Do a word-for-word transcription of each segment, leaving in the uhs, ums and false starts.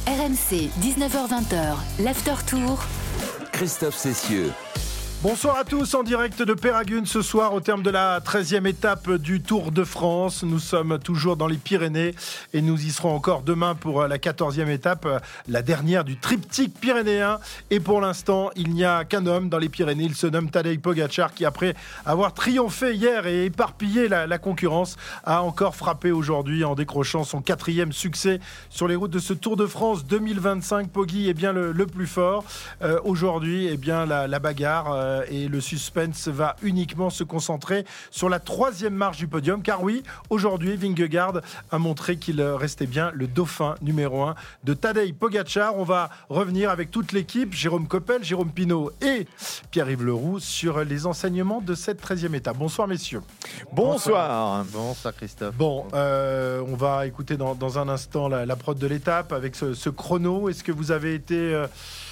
R M C, dix-neuf heures vingt, l'After Tour. Christophe Cessieux. Bonsoir à tous, en direct de Péragunes ce soir au terme de la treizième étape du Tour de France. Nous sommes toujours dans les Pyrénées et nous y serons encore demain pour la quatorzième étape, la dernière du triptyque pyrénéen. Et pour l'instant, il n'y a qu'un homme dans les Pyrénées, il se nomme Tadej Pogačar qui, après avoir triomphé hier et éparpillé la, la concurrence, a encore frappé aujourd'hui en décrochant son quatrième succès sur les routes de ce Tour de France deux mille vingt-cinq. Poggi est bien le, le plus fort. Euh, aujourd'hui, eh bien, la, la bagarre... Euh, et le suspense va uniquement se concentrer sur la troisième marche du podium, car oui, aujourd'hui, Vingegaard a montré qu'il restait bien le dauphin numéro un de Tadej Pogačar. On va revenir avec toute l'équipe, Jérôme Coppel, Jérôme Pinault et Pierre-Yves Leroux, sur les enseignements de cette treizième étape. Bonsoir messieurs. Bonsoir. Bonsoir Christophe. Bon, euh, on va écouter dans, dans un instant la, la prod de l'étape avec ce, ce chrono. Est-ce que vous avez été... Euh,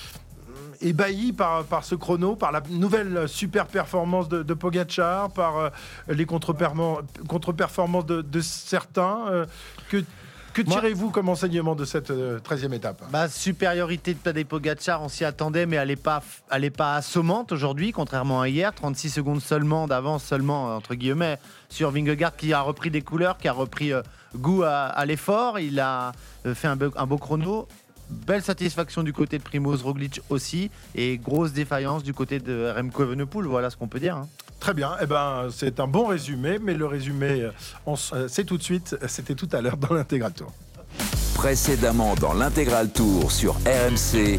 ébahi par, par ce chrono, par la nouvelle super performance de, de Pogačar, par euh, les contre-performances de, de certains. Euh, que que tirez-vous comme enseignement de cette euh, treizième étape ? Bah, supériorité de Tadej Pogačar, on s'y attendait, mais elle n'est pas, elle est pas assommante aujourd'hui, contrairement à hier. trente-six secondes seulement d'avance, seulement, entre guillemets, sur Vingegaard qui a repris des couleurs, qui a repris euh, goût à, à l'effort. Il a euh, fait un, be- un beau chrono. Belle satisfaction du côté de Primož Roglič aussi, et grosse défaillance du côté de Remco Evenepoel, voilà ce qu'on peut dire. Hein. Très bien, eh ben, c'est un bon résumé, mais le résumé, on, c'est tout de suite, c'était tout à l'heure dans l'Intégral Tour. Précédemment dans l'Intégral Tour sur R M C.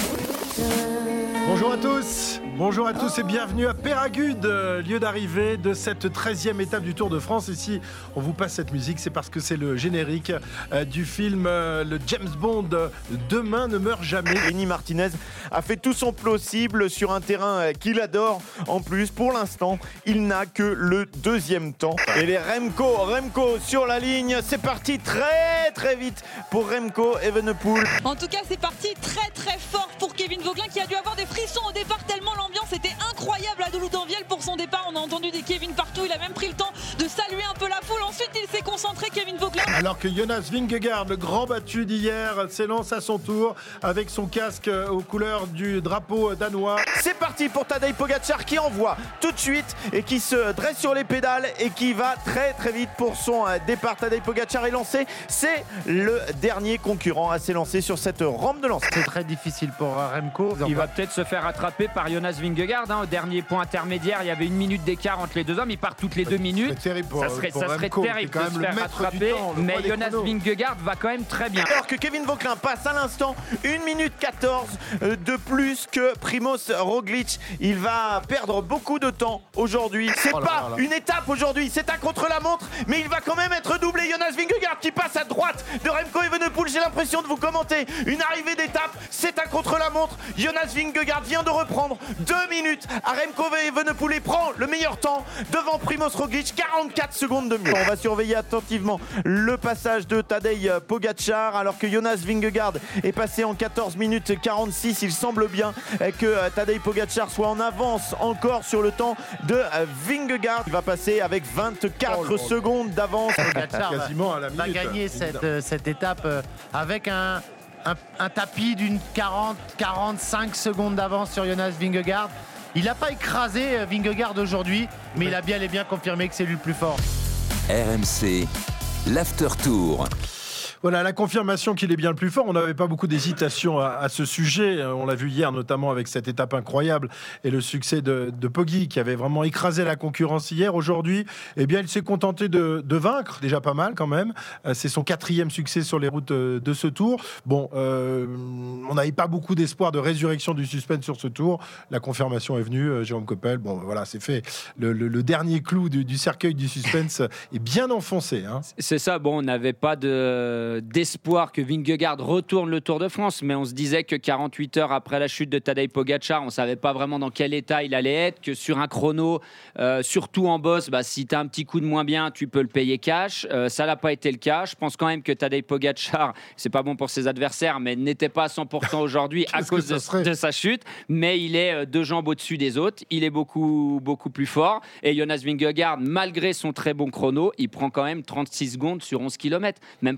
Bonjour à tous, bonjour à tous et bienvenue à Péragudes, lieu d'arrivée de cette treizième étape du Tour de France. Et si on vous passe cette musique, c'est parce que c'est le générique euh, du film euh, le James Bond euh, Demain ne meurt jamais. Lenny Martinez a fait tout son possible sur un terrain qu'il adore. En plus, pour l'instant, il n'a que le deuxième temps. Et les Remco, Remco sur la ligne, c'est parti très très vite pour Remco Evenepoel. En tout cas, c'est parti très très fort pour Kevin Vauquelin qui a dû avoir des frissons au départ tellement l'ambiance était incroyable à Deloudenvielle pour son départ. On a entendu des Kevin partout, il a même pris le temps de saluer un peu la foule. Ensuite, il s'est concentré, Kevin Vauquelin. Alors que Jonas Vingegaard, le grand battu d'hier, s'élance à son tour avec son casque aux couleurs du drapeau danois. C'est parti pour Tadej Pogačar qui envoie tout de suite et qui se dresse sur les pédales et qui va très très vite pour son départ. Tadej Pogačar est lancé, c'est le dernier concurrent à s'élancer sur cette rampe de lancement. C'est très difficile pour Remco. Il va peut-être se faire attraper par Jonas Vingegaard. Hein. Au dernier point intermédiaire, il y avait une minute d'écart entre les deux hommes. Ils partent toutes les deux minutes. Pour, ça serait, pour ça serait Remco, terrible de se faire attraper. Temps, mais Jonas Vingegaard va quand même très bien. Alors que Kevin Vauquelin passe à l'instant une minute quatorze de plus que Primož Roglič. Il va perdre beaucoup de temps aujourd'hui. C'est oh là pas là là. Une étape aujourd'hui, c'est un contre-la-montre, mais il va quand même être doublé. Jonas Vingegaard qui passe à droite de Remco Evenepoel. J'ai l'impression de vous commenter une arrivée d'étape. C'est un contre-la-montre. Jonas Vingegaard vient de reprendre deux minutes à Remco Evenepoel et prend le meilleur temps devant Primož Roglič, quarante-quatre secondes de mieux. On va surveiller attentivement le passage de Tadej Pogačar alors que Jonas Vingegaard est passé en quatorze minutes quarante-six. Il semble bien que Tadej Pogačar soit en avance encore sur le temps de Vingegaard. Il va passer avec vingt-quatre oh secondes d'avance. Pogačar quasiment à la minute. Va gagner cette, cette étape avec un Un, un tapis d'une quarante à quarante-cinq secondes d'avance sur Jonas Vingegaard. Il n'a pas écrasé Vingegaard aujourd'hui, mais il a bien et bien confirmé que c'est lui le plus fort. R M C, l'After Tour. Voilà, la confirmation qu'il est bien le plus fort. On n'avait pas beaucoup d'hésitation à, à ce sujet. On l'a vu hier, notamment avec cette étape incroyable et le succès de, de Poggi, qui avait vraiment écrasé la concurrence hier. Aujourd'hui, eh bien, il s'est contenté de, de vaincre, déjà pas mal quand même. C'est son quatrième succès sur les routes de ce Tour. Bon, euh, on n'avait pas beaucoup d'espoir de résurrection du suspense sur ce Tour. La confirmation est venue, euh, Jérôme Coppel. Bon, voilà, c'est fait. Le, le, le dernier clou du, du cercueil du suspense est bien enfoncé. Hein. C'est ça. Bon, on n'avait pas de d'espoir que Vingegaard retourne le Tour de France, mais on se disait que quarante-huit heures après la chute de Tadej Pogačar, on ne savait pas vraiment dans quel état il allait être, que sur un chrono, euh, surtout en boss, bah, si tu as un petit coup de moins bien, tu peux le payer cash. Euh, ça n'a pas été le cas. Je pense quand même que Tadej Pogačar, c'est pas bon pour ses adversaires, mais n'était pas à cent pour cent aujourd'hui à cause de, de sa chute, mais il est deux jambes au-dessus des autres, il est beaucoup, beaucoup plus fort, et Jonas Vingegaard, malgré son très bon chrono, il prend quand même trente-six secondes sur onze kilomètres, même pas dix kilomètres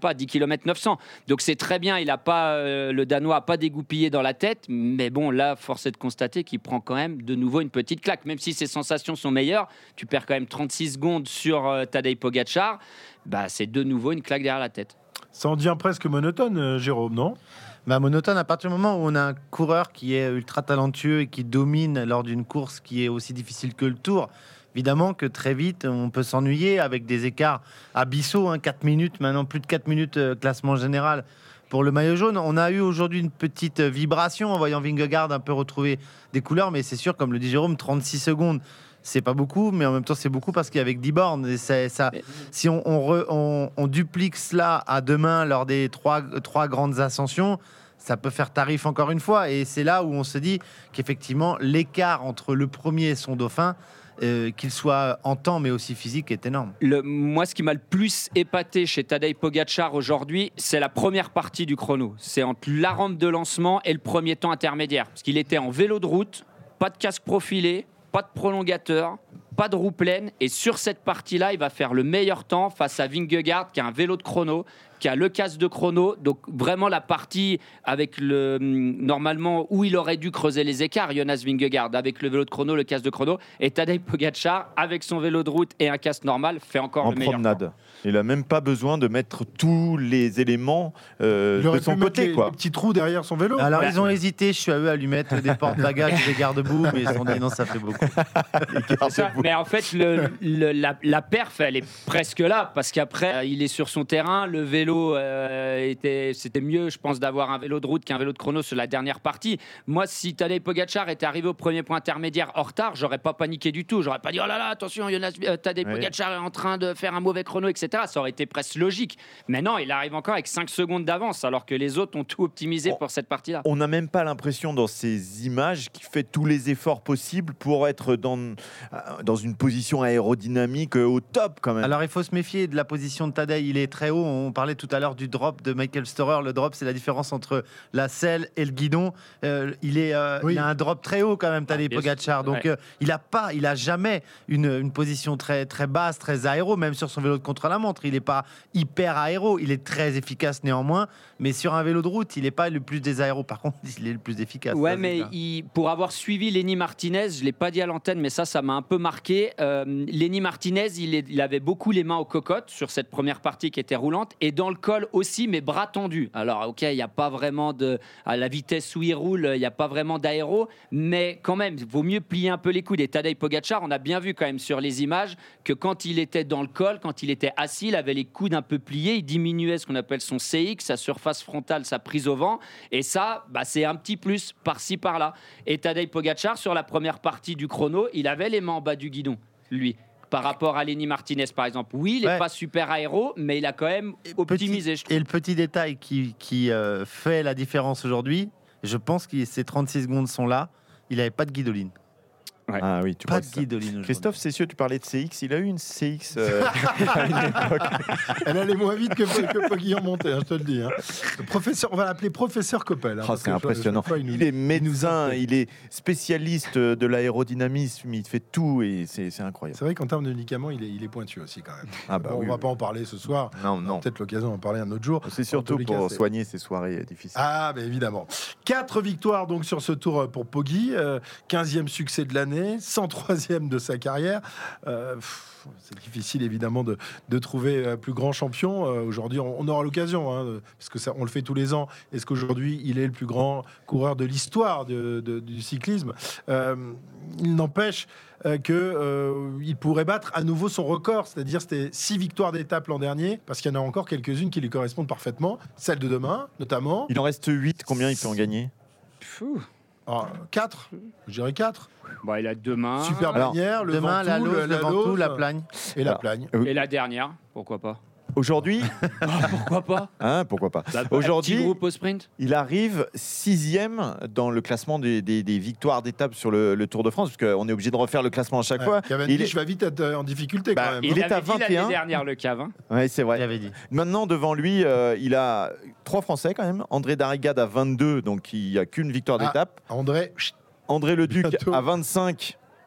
kilomètre neuf cents. Donc c'est très bien, il a pas, euh, le Danois n'a pas dégoupillé dans la tête, mais bon, là, force est de constater qu'il prend quand même de nouveau une petite claque. Même si ses sensations sont meilleures, tu perds quand même trente-six secondes sur euh, Tadej Pogacar, bah, c'est de nouveau une claque derrière la tête. Ça en devient presque monotone, euh, Jérôme, non ? Bah, monotone à partir du moment où on a un coureur qui est ultra talentueux et qui domine lors d'une course qui est aussi difficile que le Tour. Évidemment que très vite, on peut s'ennuyer avec des écarts abyssaux, hein, quatre minutes, maintenant plus de quatre minutes euh, classement général pour le maillot jaune. On a eu aujourd'hui une petite vibration en voyant Vingegaard un peu retrouver des couleurs, mais c'est sûr, comme le dit Jérôme, trente-six secondes, c'est pas beaucoup, mais en même temps c'est beaucoup parce qu'il y avait que dix bornes. Et ça, ça, si on, on, re, on, on duplique cela à demain lors des trois, trois grandes ascensions, ça peut faire tarif encore une fois. Et c'est là où on se dit qu'effectivement l'écart entre le premier et son dauphin, Euh, qu'il soit en temps mais aussi physique, est énorme. Le, moi, ce qui m'a le plus épaté chez Tadej Pogacar aujourd'hui, c'est la première partie du chrono. C'est entre la rampe de lancement et le premier temps intermédiaire. Parce qu'il était en vélo de route, pas de casque profilé, pas de prolongateur, pas de roue pleine. Et sur cette partie-là, il va faire le meilleur temps face à Vingegaard, qui a un vélo de chrono, qui a le casque de chrono. Donc vraiment la partie avec le normalement où il aurait dû creuser les écarts, Jonas Vingegaard avec le vélo de chrono, le casque de chrono, et Tadej Pogacar avec son vélo de route et un casque normal fait encore en le meilleur promenade. temps. Il a même pas besoin de mettre tous les éléments euh, Il aurait de son pu mettre côté, les, quoi. les petits trous derrière son vélo. Alors Bah, ils ont hésité, je suis à eux à lui mettre des porte-bagages, des garde-boue, mais ils se sont dit non, ça fait beaucoup. Ça, mais en fait, le, le, la, la perf, elle est presque là, parce qu'après, euh, il est sur son terrain. Le vélo, euh, était, c'était mieux, je pense, d'avoir un vélo de route qu'un vélo de chrono sur la dernière partie. Moi, si Tadej Pogacar était arrivé au premier point intermédiaire en retard, j'aurais pas paniqué du tout. J'aurais pas dit, oh là là, attention, Jonas, euh, Tadej Oui. Pogacar est en train de faire un mauvais chrono, et cetera. Ça aurait été presque logique. Mais non, il arrive encore avec cinq secondes d'avance, alors que les autres ont tout optimisé Oh. pour cette partie-là. On n'a même pas l'impression dans ces images qu'il fait tous les efforts possibles pour être dans, dans une position aérodynamique au top quand même. Alors il faut se méfier de la position de Tadej, il est très haut. On parlait tout à l'heure du drop de Michael Storer. Le drop, c'est la différence entre la selle et le guidon. Euh, il, est, euh, Oui. il a un drop très haut quand même, Tadej Bien Pogacar. sûr. Donc Ouais. euh, il a pas, il a jamais une, une position très, très basse, très aéro, même sur son vélo de contre-la-montre. Il n'est pas hyper aéro, il est très efficace néanmoins, mais sur un vélo de route, il n'est pas le plus des aéros. Par contre, il est le plus efficace. Ouais, ça, c'est mais clair. il- pour avoir suivi Lenny Martinez, je ne l'ai pas dit à l'antenne, mais ça, ça m'a un peu marqué. Euh, Lenny Martinez, il, est- il avait beaucoup les mains aux cocottes sur cette première partie qui était roulante, et dans le col aussi, mais bras tendus. Alors, ok, il n'y a pas vraiment de... À la vitesse où il roule, il n'y a pas vraiment d'aéro, mais quand même, il vaut mieux plier un peu les coudes. Et Tadej Pogacar, on a bien vu quand même sur les images que quand il était dans le col, quand il était assis, il avait les coudes un peu pliés, il diminuait ce qu'on appelle son C X, sa surface frontale, sa prise au vent, et ça, bah, c'est un petit plus par-ci, par-là. Et Tadej Pogacar, sur la première partie du chrono, il avait les mains en bas du guidon, lui. Par rapport à Lenny Martinez, par exemple. Oui, il n'est Ouais. pas super aéro, mais il a quand même optimisé, Petit- je trouve. Et le petit détail qui, qui euh, fait la différence aujourd'hui, je pense que ces trente-six secondes sont là, il n'avait pas de guidoline. Ah oui, tu Pas vois de ça. guidoline aujourd'hui. Christophe Cessieux, tu parlais de C X, il a eu une C X euh, à une époque. Elle allait moins vite que, que Poggy en montée, hein, je te le dis. Hein. Le professeur, on va l'appeler professeur Coppel. hein, Oh, parce c'est que impressionnant. chaque fois, nous- Il est médecin, nous- il est spécialiste de l'aérodynamisme, il fait tout et c'est c'est incroyable. C'est vrai qu'en termes de médicaments, il est, il est pointu aussi quand même. Ah bah Bon, oui, on va oui. pas en parler ce soir. Non, On aura non. peut-être l'occasion d'en parler un autre jour. C'est En surtout tous les cas, pour c'est- soigner ces soirées difficiles. Ah, ben évidemment. Quatre victoires donc sur ce tour euh, pour Poggy, euh, quinzième succès de l'année, cent troisième de sa carrière. Euh, pff, c'est difficile évidemment de, de trouver un plus grand champion. Euh, aujourd'hui, on, on aura l'occasion, hein, de- parce que ça, on le fait tous les ans. Est-ce qu'aujourd'hui, il est le plus grand coureur de l'histoire de- de- du cyclisme? Euh, Il n'empêche euh, que euh, il pourrait battre à nouveau son record, c'est-à-dire c'était six victoires d'étape l'an dernier, parce qu'il y en a encore quelques-unes qui lui correspondent parfaitement, celle de demain notamment. Il en reste huit, combien il peut en gagner? Pfou. quatre, je dirais quatre. Bon, il a demain. Super Alors, bannière, le Demain, la Ventoux, Lose, le Ventoux, Lose, la Plagne. et la Alors, Plagne. Et la dernière, pourquoi pas? Aujourd'hui, Pourquoi pas? hein, pourquoi pas? Bah, Aujourd'hui, petit groupe au sprint. il arrive sixième dans le classement des, des- des victoires d'étape sur le, le Tour de France, parce qu'on est obligé de refaire le classement à chaque Ouais, fois. Cavendish Il est- va vite être euh, en difficulté Bah, quand même. il hein. est à avait dit vingt et un. l'année dernière, le cave. Hein. Ouais, c'est Il vrai. avait dit. Maintenant, devant lui, euh, il a trois Français quand même. André Darrigade à vingt-deux, donc il n'y a qu'une victoire Ah. d'étape. André, chut, André Leduc Bientôt. à vingt-cinq.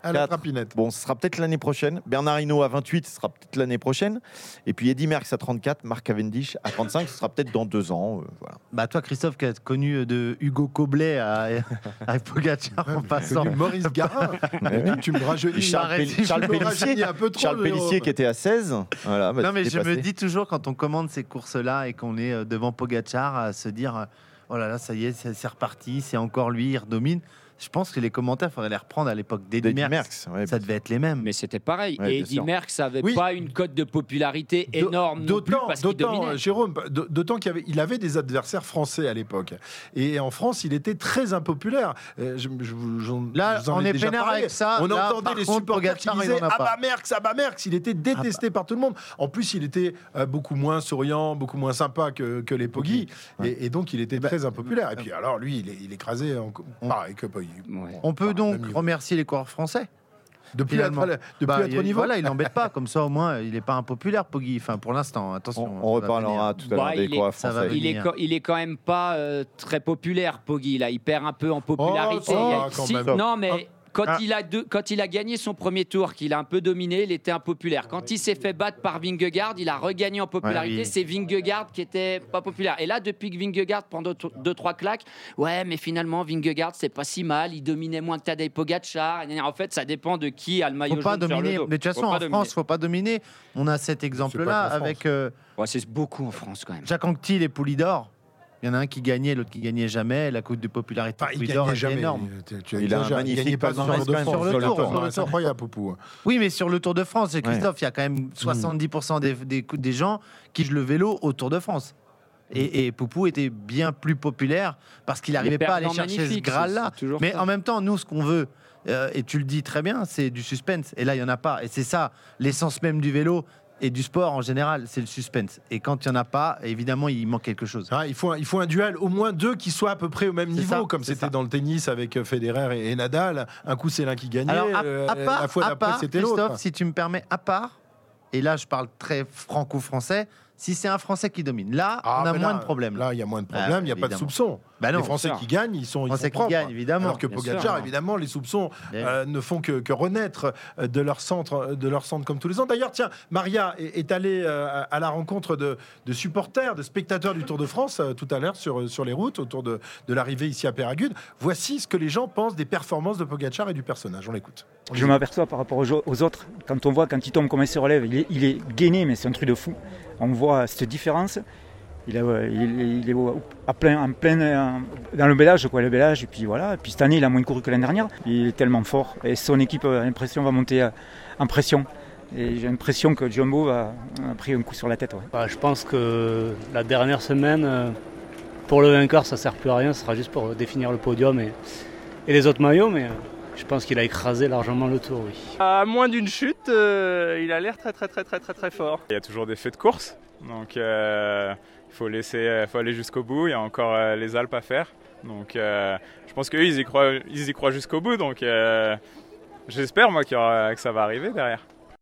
à la trapinette. Bon, ce sera peut-être l'année prochaine. Bernard Hinault à vingt-huit, ce sera peut-être l'année prochaine. Et puis Eddy Merckx à trente-quatre, Mark Cavendish à trente-cinq, ce sera peut-être dans deux ans. Euh, voilà. Bah toi, Christophe, qui as connu de Hugo Coblet à, à Pogacar en passant. Maurice Garin. tu me rajeunis. Charles, Pelli- Charles Pellissier, un peu trop, Charles Pellissier qui était à seize. Voilà, bah, non, mais je passé. me dis toujours, quand on commande ces courses-là et qu'on est devant Pogacar, à se dire oh là là, ça y est, c'est, c'est reparti, c'est encore lui, il redomine. Je pense que les commentaires, il faudrait les reprendre à l'époque d'Eddy Merckx. Ouais, ça devait être les mêmes. Mais c'était pareil. Ouais, et bien Eddy sûr. Merckx n'avait Oui. pas une cote de popularité énorme non plus D'autant, parce qu'il d'autant dominait. Jérôme, d'autant qu'il avait, il avait des adversaires français à l'époque. Et en France, il était très impopulaire. Euh, je- je vous- j'en- Là, je vous en on ai est déjà peinard parlé. avec ça. On Là, entendait par les contre, supporters qui Pogacar, il disaient en a ah pas. bah Merckx, ah bah Merckx. Il était détesté par tout le monde. En plus, il était euh, beaucoup moins souriant, beaucoup moins sympa que, que les Poggi. Ouais. Et, et donc, il était Bah, très impopulaire. Et puis alors, lui, il est, il est écrasé en, pareil que Poggi. Ouais. On peut Enfin, donc même niveau. remercier les coureurs français. Depuis Finalement. être, depuis Bah, être il- au niveau. Voilà, il n'embête pas. Comme ça, au moins, il n'est pas impopulaire, Poggi. Enfin, pour l'instant, attention. On, on ça va reparlera venir. tout à l'heure Bah, des il est- coureurs ça va français. venir. Il est, co- il est quand même pas euh, très populaire, Poggi. Là, il perd un peu en popularité. Oh, ça Il y a- va, quand si- même. non, mais quand, Ah. il a deux- quand il a gagné son premier tour, qu'il a un peu dominé, il était impopulaire. Quand il s'est fait battre par Vingegaard, il a regagné en popularité. Ouais, oui. C'est Vingegaard qui était pas populaire. Et là, depuis que Vingegaard prend deux, deux trois claques, ouais, mais finalement, Vingegaard, c'est pas si mal. Il dominait moins que Tadej Pogacar. En fait, ça dépend de qui a le maillot Faut pas jaune sur le dominer. dos. Mais de toute Faut façon, pas en dominer. France, faut pas dominer. On a cet exemple-là que la France. avec euh, Ouais, c'est beaucoup en France quand même. Jacques Anquetil et Poulidor. Il y en a un qui gagnait, l'autre qui gagnait jamais. La cote de popularité Enfin, de il Poulidor gagnait était jamais. énorme. Tu- tu Il a un exagères. magnifique gagnait pas sur le palmarès Tour de quand même France. sur le Sur le Tour, Tour, sur le ouais, c'est Tour. incroyable, Poupou. Oui, mais sur le Tour de France, et Christophe, il y a quand même soixante-dix pour cent des, des, des gens qui jouent le vélo au Tour de France. Et, et Poupou était bien plus populaire parce qu'il n'arrivait pas à aller perdants chercher ce magnifiques, Graal-là. c'est toujours Mais ça. en même temps, nous, ce qu'on veut, euh, et tu le dis très bien, c'est du suspense. Et là, il n'y en a pas. Et c'est ça, l'essence même du vélo et du sport en général, c'est le suspense. Et quand il n'y en a pas, évidemment, il manque quelque chose. Ah, il, faut un, il faut un duel, au moins deux qui soient à peu près au même C'est niveau, ça, comme c'est c'était ça. dans le tennis avec Federer et, et Nadal. Un coup, c'est l'un qui gagnait, Alors, à, euh, à part, la fois à d'après, part, c'était Christophe, l'autre. si tu me permets, à part, et là, je parle très franco-français, si c'est un Français qui domine, là, Ah, on a mais moins là, de problèmes. Là, il y a moins de Ah, problèmes, il n'y a pas de évidemment. soupçons. Bah non, les Français bien sûr. qui gagnent, ils sont, ils Français sont qui propres. gagnent, évidemment. Alors que Bien Pogacar, sûr. évidemment, les soupçons Bien euh, ne font que, que renaître euh, de leur centre, de leur centre comme tous les ans. D'ailleurs, tiens, Maria est, est allée euh, à la rencontre de, de supporters, de spectateurs du Tour de France euh, tout à l'heure sur, sur les routes, autour de, de l'arrivée ici à Péragude. Voici ce que les gens pensent des performances de Pogacar et du personnage. On l'écoute. On Je m'aperçois par rapport aux, jo- aux autres, quand on voit quand il tombe, comment il se relève, il est, il est gainé, mais c'est un truc de fou. On voit cette différence. Il est, ouais, il est, il est au- à plein, en plein, euh, dans le bellage, quoi, le bellage. Et puis voilà. Et puis cette année, il a moins couru que l'année dernière. Il est tellement fort. Et son équipe, euh, a l'impression, va monter euh, en pression. Et j'ai l'impression que Jumbo va, a pris un coup sur la tête. Ouais. Bah, je pense que la dernière semaine, euh, pour le vainqueur, ça ne sert plus à rien. Ce sera juste pour définir le podium et, et les autres maillots. Mais euh, je pense qu'il a écrasé largement le tour, oui. À moins d'une chute, euh, il a l'air très très très très très très fort. Il y a toujours des faits de course, donc euh, il faut laisser, faut aller jusqu'au bout. Il y a encore euh, les Alpes à faire, donc euh, je pense qu'eux ils y croient, ils y croient jusqu'au bout. Donc euh, j'espère moi qu'il y aura, que ça va arriver derrière.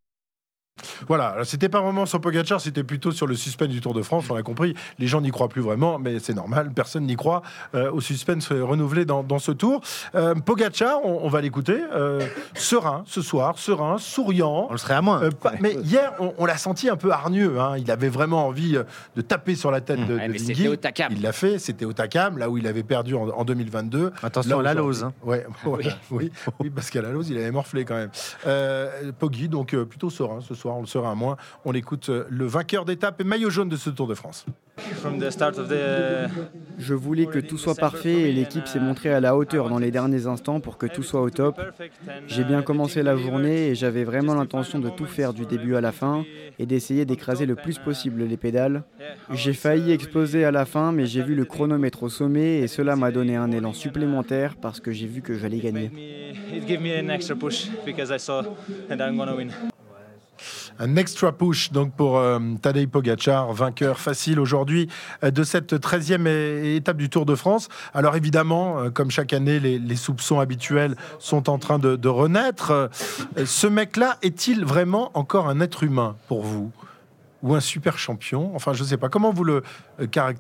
Voilà, alors, c'était pas vraiment sur Pogacar, c'était plutôt sur le suspense du Tour de France, on l'a compris. Les gens n'y croient plus vraiment, mais c'est normal, personne n'y croit euh, au suspense renouvelé dans, dans ce tour. Euh, Pogacar, on, on va l'écouter, euh, serein ce soir, serein, souriant. On le serait à moins. Euh, pas- mais hier, on, on l'a senti un peu hargneux. Hein. Il avait vraiment envie euh, de taper sur la tête de, Ouais, de mais Vingui. c'était au Takam. Il l'a fait, c'était au Takam, là où il avait perdu en, en deux mille vingt-deux. Attention Là, à la aujourd'hui- lose. Hein. Ouais, ouais, oui, oui, parce qu'à la lose, il avait morflé quand même. Euh, Poggi, donc euh, plutôt serein ce soir, on le sera à moins. On écoute euh, le vainqueur d'étape et maillot jaune de ce Tour de France. Je voulais que tout soit parfait et l'équipe s'est montrée à la hauteur dans les derniers instants pour que tout soit au top. J'ai bien commencé la journée et j'avais vraiment l'intention de tout faire du début à la fin et d'essayer d'écraser le plus possible les pédales. J'ai failli exploser à la fin, mais j'ai vu le chronomètre au sommet et cela m'a donné un élan supplémentaire parce que j'ai vu que j'allais gagner. Un extra push donc pour euh, Tadej Pogacar, vainqueur facile aujourd'hui euh, de cette treizième é- étape du Tour de France. Alors évidemment, euh, comme chaque année, les, les soupçons habituels sont en train de, de renaître. Euh, ce mec-là est-il vraiment encore un être humain pour vous ? Ou un super champion ? Enfin, je ne sais pas. Comment vous le euh, caractérisez ?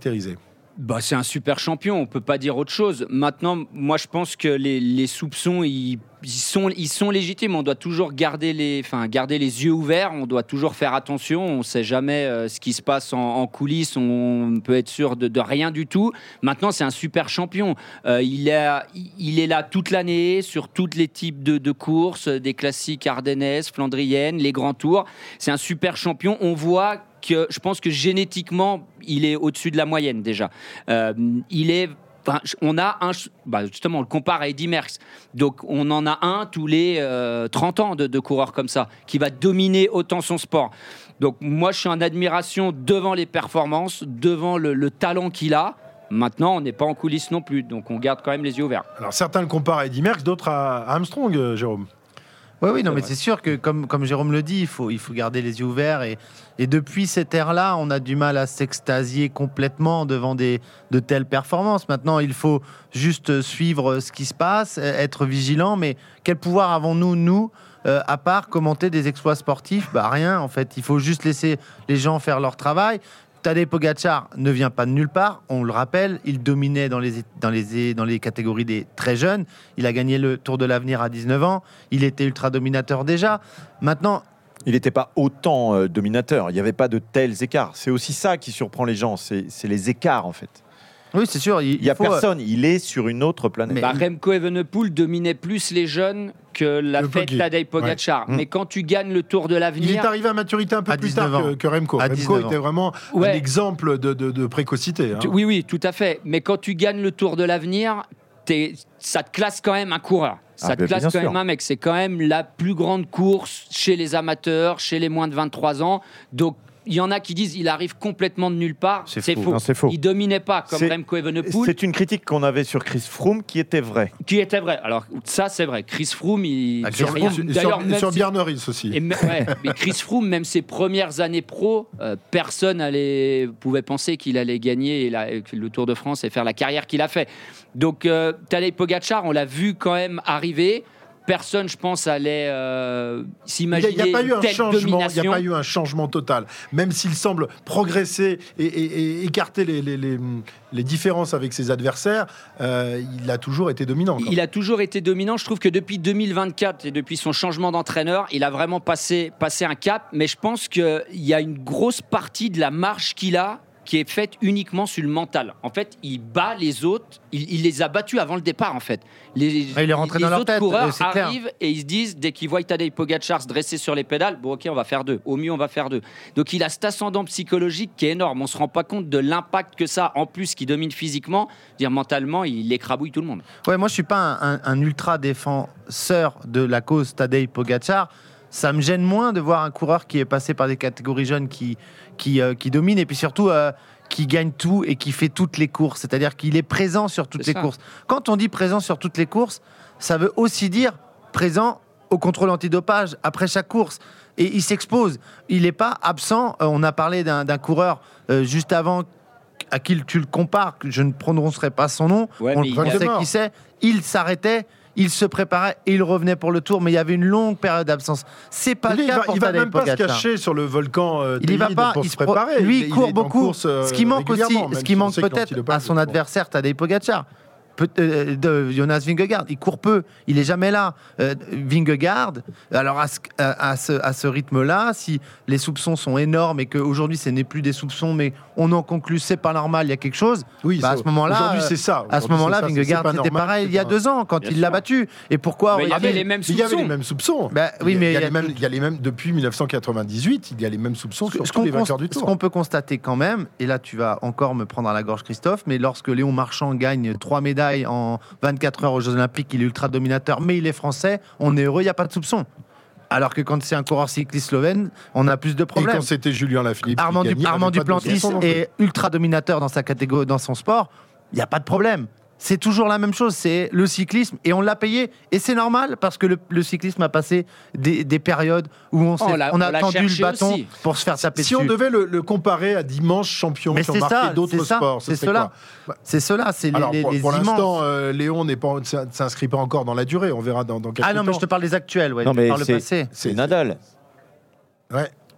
Bah, c'est un super champion, on peut pas dire autre chose. Maintenant, moi je pense que les, les soupçons, ils, ils, sont, ils sont légitimes. On doit toujours garder les, enfin, garder les yeux ouverts, on doit toujours faire attention. On sait jamais euh, ce qui se passe en, en coulisses, on peut être sûr de, de rien du tout. Maintenant, c'est un super champion. Euh, il, est, il est là toute l'année, sur tous les types de, de courses, des classiques ardennaises, flandriennes, les grands tours. C'est un super champion. On voit que je pense que génétiquement, il est au-dessus de la moyenne déjà. Euh, il est, enfin, on a un, bah justement, on le compare à Eddy Merckx. Donc, on en a un tous les euh, trente ans de, de coureurs comme ça, qui va dominer autant son sport. Donc, moi, je suis en admiration devant les performances, devant le, le talent qu'il a. Maintenant, on n'est pas en coulisses non plus, donc on garde quand même les yeux ouverts. Alors, certains le comparent à Eddy Merckx, d'autres à, à Armstrong, euh, Jérôme. Oui, oui, non, mais c'est sûr que, comme, comme Jérôme le dit, il faut, il faut garder les yeux ouverts. Et, et depuis cette ère-là, on a du mal à s'extasier complètement devant des, de telles performances. Maintenant, il faut juste suivre ce qui se passe, être vigilant. Mais quel pouvoir avons-nous, nous, euh, à part commenter des exploits sportifs ? Bah, rien, en fait. Il faut juste laisser les gens faire leur travail. Tadej Pogačar ne vient pas de nulle part, on le rappelle, il dominait dans les, dans, les, dans les catégories des très jeunes, il a gagné le Tour de l'Avenir à dix-neuf ans, il était ultra dominateur déjà. Maintenant, il n'était pas autant euh, dominateur, il n'y avait pas de tels écarts. C'est aussi ça qui surprend les gens, c'est, c'est les écarts en fait. Oui, c'est sûr. Il n'y a faut... personne, il est sur une autre planète. Bah, Remco Evenepoel dominait plus les jeunes que l'a le fait Tadej Pogačar. Ouais. Mais quand tu gagnes le Tour de l'Avenir... Il est arrivé à maturité un peu plus tard que, que Remco. À Remco était vraiment ouais. un exemple de, de, de précocité. Hein. Tu, oui, oui, tout à fait. Mais quand tu gagnes le Tour de l'Avenir, ça te classe quand même un coureur. Ça ah, te classe quand sûr. même un mec. C'est quand même la plus grande course chez les amateurs, chez les moins de vingt-trois ans. Donc, il y en a qui disent il arrive complètement de nulle part. C'est, c'est fou. faux. Non, c'est faux. Il dominait pas comme c'est, Remco Evenepoel. C'est une critique qu'on avait sur Chris Froome qui était vraie. Qui était vraie. Alors ça c'est vrai. Chris Froome, il ah, Chris Froome, sur, d'ailleurs sur, sur Bjarne Riis aussi. Et, ouais, mais Chris Froome, même ses premières années pro, euh, personne allait pouvait penser qu'il allait gagner la, le Tour de France et faire la carrière qu'il a fait. Donc euh, Tadej Pogačar, on l'a vu quand même arriver. Personne, je pense, allait euh, s'imaginer il y a, il y a pas eu un telle changement, domination. Il n'y a pas eu un changement total. Même s'il semble progresser et, et, et écarter les, les, les, les différences avec ses adversaires, euh, il a toujours été dominant. Il a toujours été dominant. Je trouve que depuis deux mille vingt-quatre et depuis son changement d'entraîneur, il a vraiment passé, passé un cap. Mais je pense qu'il y a une grosse partie de la marche qu'il a qui est faite uniquement sur le mental. En fait, il bat les autres, il, il les a battus avant le départ, en fait. Les, ah, il est rentré les dans leur autres tête, coureurs c'est arrivent clair. Et ils se disent, dès qu'ils voient Tadej Pogačar se dresser sur les pédales, bon ok, on va faire deux. Au mieux, on va faire deux. Donc il a cet ascendant psychologique qui est énorme. On se rend pas compte de l'impact que ça, en plus, qui domine physiquement, dire mentalement, il écrabouille tout le monde. Ouais, moi je suis pas un, un, un ultra défenseur de la cause Tadej Pogačar. Ça me gêne moins de voir un coureur qui est passé par des catégories jeunes qui, qui, euh, qui domine et puis surtout euh, qui gagne tout et qui fait toutes les courses. C'est-à-dire qu'il est présent sur toutes C'est les ça. courses. Quand on dit présent sur toutes les courses, ça veut aussi dire présent au contrôle antidopage après chaque course. Et il s'expose. Il n'est pas absent. Euh, on a parlé d'un, d'un coureur euh, juste avant à qui tu le compares. Je ne prononcerai pas son nom. Ouais, on mais on il sait a- qui c'est. Il s'arrêtait. Il se préparait et il revenait pour le Tour, mais il y avait une longue période d'absence. C'est pas Lui, le il cas va, pour il va Tadej même pas se Pogačar. cacher sur le volcan euh, Il y va Télide pas, pour il se se pro- préparer. Lui, il, il court est en beaucoup. course, euh, ce qui manque aussi, régulièrement, même ce si qui on manque sait que peut-être l'antidopage à son est trop. adversaire, Tadej Pogačar, peut- euh, de Jonas Vingegaard, il court peu, il est jamais là. Euh, Vingegaard, alors à ce, à, à ce, à ce rythme-là, si les soupçons sont énormes et qu'aujourd'hui ce n'est plus des soupçons, mais on en conclut c'est pas normal, il y a quelque chose. Oui, bah, à c'est- ce moment-là, aujourd'hui, euh, c'est ça. À ce Aujourd'hui, moment-là, c'est ça, c'est- Vingegaard c'est pas c'était normal, pareil c'est il y a pas- deux ans quand Bien il sûr. l'a battu. Et pourquoi Mais il y avait les mêmes Il y avait soupçons. les mêmes soupçons. Bah, oui, il y a, mais il y a il y a les mêmes, tout- il y a les mêmes depuis dix-neuf cent quatre-vingt-dix-huit. Il y a les mêmes soupçons sur Ce tous les qu'on, vainqueurs du ce Tour. qu'on peut constater quand même, et là tu vas encore me prendre à la gorge Christophe, mais lorsque Léon Marchand gagne trois médailles en vingt-quatre heures aux Jeux Olympiques, il est ultra dominateur, mais il est français, on est heureux, il n'y a pas de soupçon. Alors que quand c'est un coureur cycliste slovène, on a plus de Et problèmes. quand c'était Julien Lafilippe, Armand, qui Du- gagnait, Armand il y avait pas de Duplantis soupçons non plus. est ultra dominateur dans sa catégorie, dans son sport, il n'y a pas de problème. C'est toujours la même chose, c'est le cyclisme, et on l'a payé, et c'est normal, parce que le, le cyclisme a passé des, des périodes où on, s'est- On l'a- on a on l'a tendu le cherché bâton aussi. pour se faire taper Si dessus. on devait le, le comparer à d'immenses champions Mais qui ont c'est marqué ça, d'autres c'est ça, sports, ce c'est serait cela. quoi C'est cela, c'est les, Alors, les, pour, les pour immenses. l'instant, euh, Léon n'est pas, ne s'inscrit pas encore dans la durée. On verra dans, dans quelques Ah non, mais temps. je te parle des actuels, ouais, Non, mais par le c'est, passé. c'est Nadal. Ouais.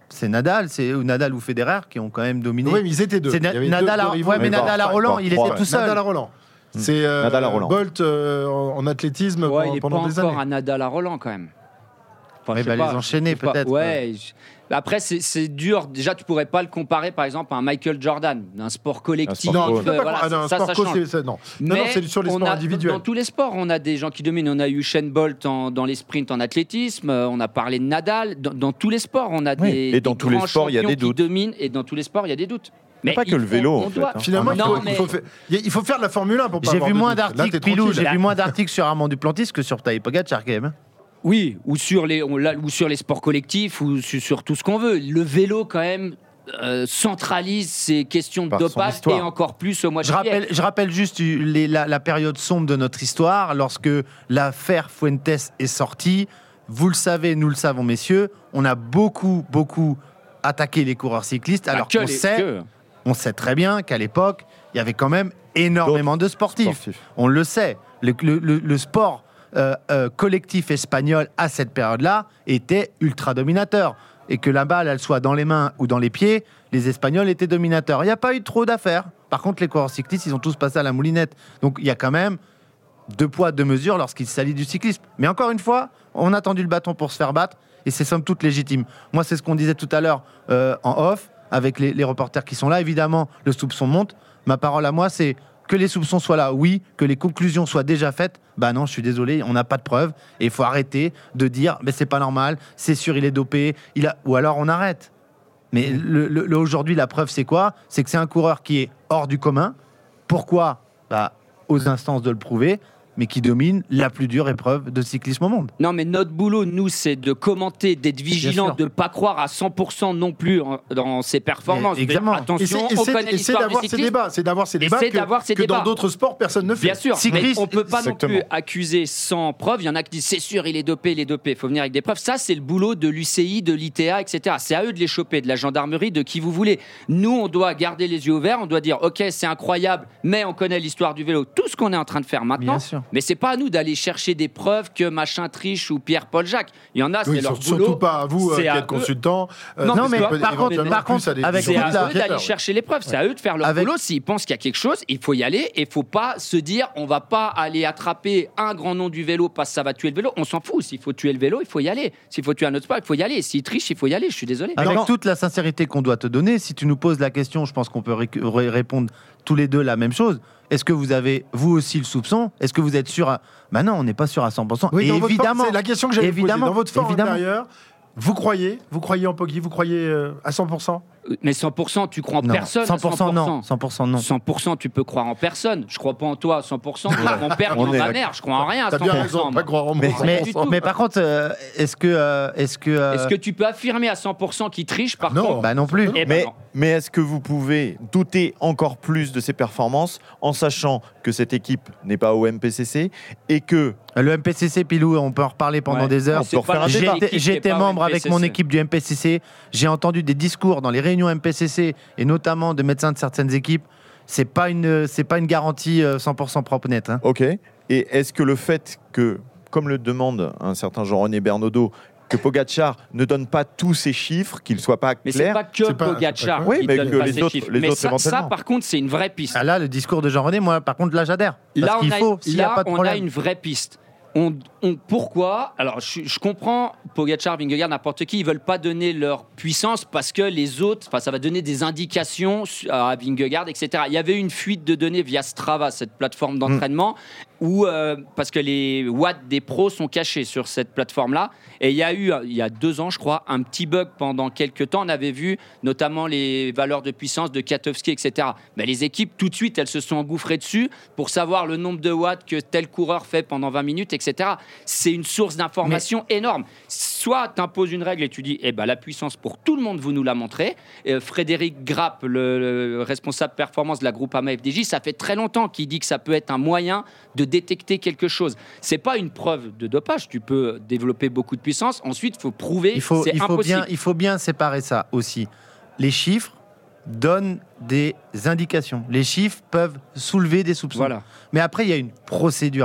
c'est Nadal, c'est ou Nadal ou Federer qui ont quand même dominé. Oui, mais ils étaient deux. C'est Na- Il y avait Nadal, deux- à... deux rivaux. ouais, mais Mais Nadal à bon, Roland, bon, il bon, était ouais. tout seul. Nadal à Roland. Mm. C'est euh, Nadal à Roland. Bolt euh, en en athlétisme Ouais, il pendant, n'est pas pendant des encore années. un Nadal à Roland quand même. Enfin, Ouais, je sais bah, pas, les enchaîner, je sais pas. peut-être. Ouais. je- Après, c'est, c'est dur. Déjà, tu pourrais pas le comparer, par exemple, à un Michael Jordan, d'un sport collectif. Non, tu peux euh, pas voilà, croire- ah, non, un ça, sport ça co, change. c'est- c'est- non. Non, non, Mais c'est sur les on sports a- individuels. Dans tous les sports, on a des gens qui dominent. On a eu Usain Bolt en- dans les sprints en athlétisme. euh, On a parlé de Nadal. Dans, dans tous les sports, on a Oui. des. Et dans des tous les grands sports, il y a champions des doutes. qui dominent. Et dans tous les sports, il y a des doutes. Mais pas que le il faut- vélo, on en fait, doit- hein. Finalement, il Non, faut, il mais- faut faire, il faut faire de la Formule un pour pas J'ai avoir vu de moins doute. Là, d'articles, t'es Pilou, tranquille. j'ai vu moins d'articles sur Armand Duplantis que sur Tadej Pogacar quand même. Oui, ou sur les, on l'a- ou sur les sports collectifs, ou sur, sur tout ce qu'on veut. Le vélo, quand même, euh, centralise ces questions de Par son dopage histoire. et encore plus au mois de Je juillet. rappelle, je rappelle juste euh, les- la, la période sombre de notre histoire, lorsque l'affaire Fuentes est sortie. Vous le savez, nous le savons, messieurs, on a beaucoup, beaucoup attaqué les coureurs cyclistes, Bah, alors que qu'on les- sait, que- on sait très bien qu'à l'époque, il y avait quand même énormément de sportifs. sportifs. On le sait. Le, le- le- le sport euh, euh, collectif espagnol à cette période-là était ultra dominateur. Et que la balle, elle soit dans les mains ou dans les pieds, les Espagnols étaient dominateurs. Il n'y a pas eu trop d'affaires. Par contre, les coureurs cyclistes, ils ont tous passé à la moulinette. Donc il y a quand même deux poids, deux mesures lorsqu'il s'agit du cyclisme. Mais encore une fois, on a tendu le bâton pour se faire battre et c'est somme toute légitime. Moi, c'est ce qu'on disait tout à l'heure euh, en off avec les, les reporters qui sont là. Évidemment, le soupçon monte. Ma parole à moi, c'est que les soupçons soient là, oui, que les conclusions soient déjà faites. Bah non, je suis désolé, on n'a pas de preuves et il faut arrêter de dire, mais c'est pas normal, c'est sûr, il est dopé, il a... ou alors on arrête. Mais le, le- le- aujourd'hui, la preuve, c'est quoi? C'est que c'est un coureur qui est hors du commun. Pourquoi? Bah, aux instances de le prouver, mais qui domine la plus dure épreuve de cyclisme au monde. Non, mais notre boulot, nous, c'est de commenter, d'être vigilant, sûr. de ne pas croire à cent pour cent non plus en- dans ses performances. Mais exactement. Mais attention, Et c'est- et on c'est- connaît et c'est l'histoire du d'avoir ces cyclisme. débats, c'est d'avoir ces Et débats c'est que, d'avoir ces que dans débats. d'autres sports, personne ne fait. Bien sûr, mais Cycliste- on peut pas non Exactement. plus accuser sans preuve. Il y en a qui disent c'est sûr, il est dopé, il est dopé. Il faut venir avec des preuves. Ça, c'est le boulot de l'U C I, de l'I T A, et cetera. C'est à eux de les choper, de la gendarmerie, de qui vous voulez. Nous, on doit garder les yeux ouverts. On doit dire ok, c'est incroyable, mais on connaît l'histoire du vélo. Tout ce qu'on est en train de faire maintenant. Bien sûr. Mais c'est pas à nous d'aller chercher des preuves que machin triche ou Pierre-Paul Jacques. Il y en a, c'est Oui, leur sur- boulot. surtout pas à vous euh, C'est qui à êtes eux. consultant. euh, Non, c'est mais peut- par contre- éventuellement par plus contre, à des- avec des C'est à eux enquêteurs. d'aller chercher les preuves, c'est à eux de faire leur Avec- boulot. S'ils pensent qu'il y a quelque chose, il faut y aller et il faut pas se dire on va pas aller attraper un grand nom du vélo parce que ça va tuer le vélo. On s'en fout. S'il faut tuer le vélo, il faut y aller. S'il faut tuer un autre sport, il faut y aller. S'il triche, il faut y aller. Je suis désolé. Avec non. toute la sincérité qu'on doit te donner, si tu nous poses la question, je pense qu'on peut ré- ré- répondre tous les deux la même chose. Est-ce que vous avez, vous aussi, le soupçon? Est-ce que vous êtes sûr à... Ben non, on n'est pas sûr à cent pour cent. Oui, Et dans votre évidemment, forme, c'est la question que j'avais posée. évidemment, Dans votre fort évidemment. intérieur, vous croyez, vous croyez en Poggi, vous croyez euh, à cent pour cent? Mais cent pour cent, tu crois en Non, personne. à cent pour cent non. cent pour cent non. cent pour cent, tu peux croire en personne. Je crois pas en toi à cent pour cent. Ni en mon père, ni On en est ma d'accord. mère. Je crois en rien à T'as cent bien pour raison, cent. pas croire en Mais, moi. mais, du tout. mais par contre, euh, est-ce que, euh, est-ce que, euh, Est-ce que tu peux affirmer à cent pour cent qu'il triche par Non. contre bah non plus. Eh ben Mais, non. mais est-ce que vous pouvez douter encore plus de ses performances en sachant que cette équipe n'est pas au M P C C et que Le M P C C, Pilou, on peut en reparler pendant Ouais. des heures. On peut refaire un J'ai débat. été- J'ai été membre avec mon équipe du M P C C. J'ai entendu des discours dans les réunions M P C C et notamment de médecins de certaines équipes. C'est pas une, c'est pas une garantie euh, cent pour cent propre net. Hein. Ok. Et est-ce que le fait que, comme le demande un certain Jean-René Bernaudot, que Pogacar ne donne pas tous ses chiffres, qu'il ne soit pas Mais c'est clair pas que C'est pas- Pogacar c'est pas- Oui, qui mais donne que pas les ses autres- chiffres. les mais autres ça, ça, éventuellement. par contre, c'est une vraie piste. Ah là, le discours de Jean-René, moi, par contre, là, j'adhère. Parce Là, qu'il on a, faut, s'il n'y a là, pas de on a problème. une vraie piste. On, on- pourquoi Alors, je, je comprends Pogacar, Vingegaard, n'importe qui, ils veulent pas donner leur puissance parce que les autres, enfin, ça va donner des indications su- à Vingegaard, et cetera. Il y avait une fuite de données via Strava, cette plateforme d'entraînement, où euh, parce que les watts des pros sont cachés sur cette plateforme-là. Et il y a eu, il y a deux ans, je crois, un petit bug pendant quelques temps. On avait vu notamment les valeurs de puissance de Katowski, et cetera. Mais les équipes, tout de suite, elles se sont engouffrées dessus pour savoir le nombre de watts que tel coureur fait pendant vingt minutes, et cetera. C'est une source d'information énorme. Soit tu imposes une règle et tu dis, eh ben, la puissance pour tout le monde, vous nous la montrez. Euh, Frédéric Grappe, le, le responsable performance de la Groupama F D J, ça fait très longtemps qu'il dit que ça peut être un moyen de détecter quelque chose. C'est pas une preuve de dopage. Tu peux développer beaucoup de puissance. Ensuite, il faut prouver. Il faut, c'est il, faut impossible. bien, il faut bien séparer ça aussi. Les chiffres donnent des indications. Les chiffres peuvent soulever des soupçons. Voilà. Mais après, il y a une procédure.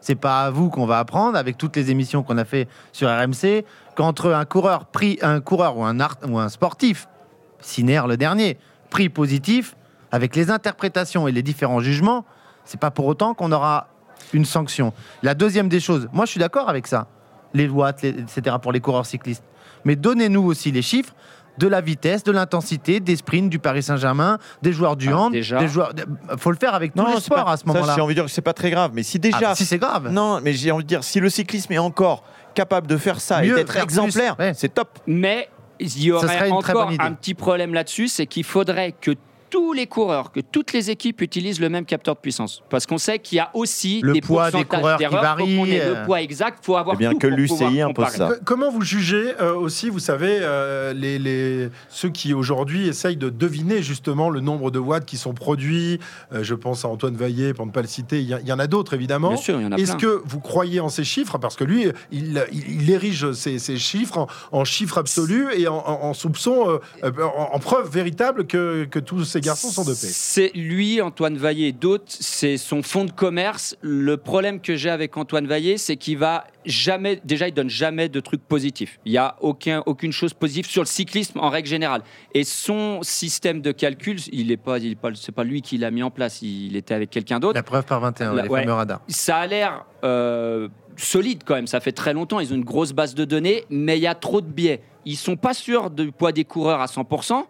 c'est pas à vous qu'on va apprendre, avec toutes les émissions qu'on a fait sur R M C, qu'entre un coureur, pris, un coureur ou, un art, ou un sportif, Sinner le dernier, pris positif, avec les interprétations et les différents jugements, c'est pas pour autant qu'on aura une sanction. La deuxième des choses, moi je suis d'accord avec ça, les watts, les, et cetera pour les coureurs cyclistes. Mais donnez-nous aussi les chiffres de la vitesse, de l'intensité, des sprints du Paris Saint-Germain, des joueurs du hand, déjà. des joueurs. Faut le faire avec tous Non, les c'est sports pas- à ce moment-là. Ça, j'ai envie de dire que c'est pas très grave. Mais si déjà. Ah, si c'est grave. Non, mais j'ai envie de dire, si le cyclisme est encore capable de faire ça Mieux, et d'être faire exemplaire, plus, ouais. c'est top. Mais il y aurait serait une très encore bonne idée. un petit problème là-dessus, c'est qu'il faudrait que tous les coureurs, que toutes les équipes utilisent le même capteur de puissance. Parce qu'on sait qu'il y a aussi Le des poids des pourcentages coureurs qui d'erreurs. varient, Faut qu'on ait euh. le poids exact, il faut avoir Eh bien, tout que pour l'U C I pouvoir impose comparer. ça. Que- Comment vous jugez euh, aussi, vous savez, euh, les, les- ceux qui aujourd'hui essayent de deviner justement le nombre de watts qui sont produits. Euh, je pense à Antoine Vaillé, pour ne pas le citer. Il y, a- il y en a d'autres, évidemment. Bien sûr, il y en a Est-ce plein. que vous croyez en ces chiffres? Parce que lui, il, il, il érige ces, ces chiffres en, en chiffres absolus et en, en, en soupçons, euh, en, en preuve véritable que, que tous ces garçons sont dopés. C'est lui, Antoine Vaillé et d'autres, c'est son fonds de commerce. Le problème que j'ai avec Antoine Vaillé, c'est qu'il va jamais, déjà, il donne jamais de trucs positifs. Il n'y a aucun, aucune chose positive sur le cyclisme en règle générale. Et son système de calcul, il est pas, il est pas, c'est pas lui qui l'a mis en place. Il était avec quelqu'un d'autre. La preuve par vingt et un, La- les ouais. fameux radars. Ça a l'air euh, solide quand même. Ça fait très longtemps. Ils ont une grosse base de données, mais il y a trop de biais. Ils sont pas sûrs du poids des coureurs à cent pour cent.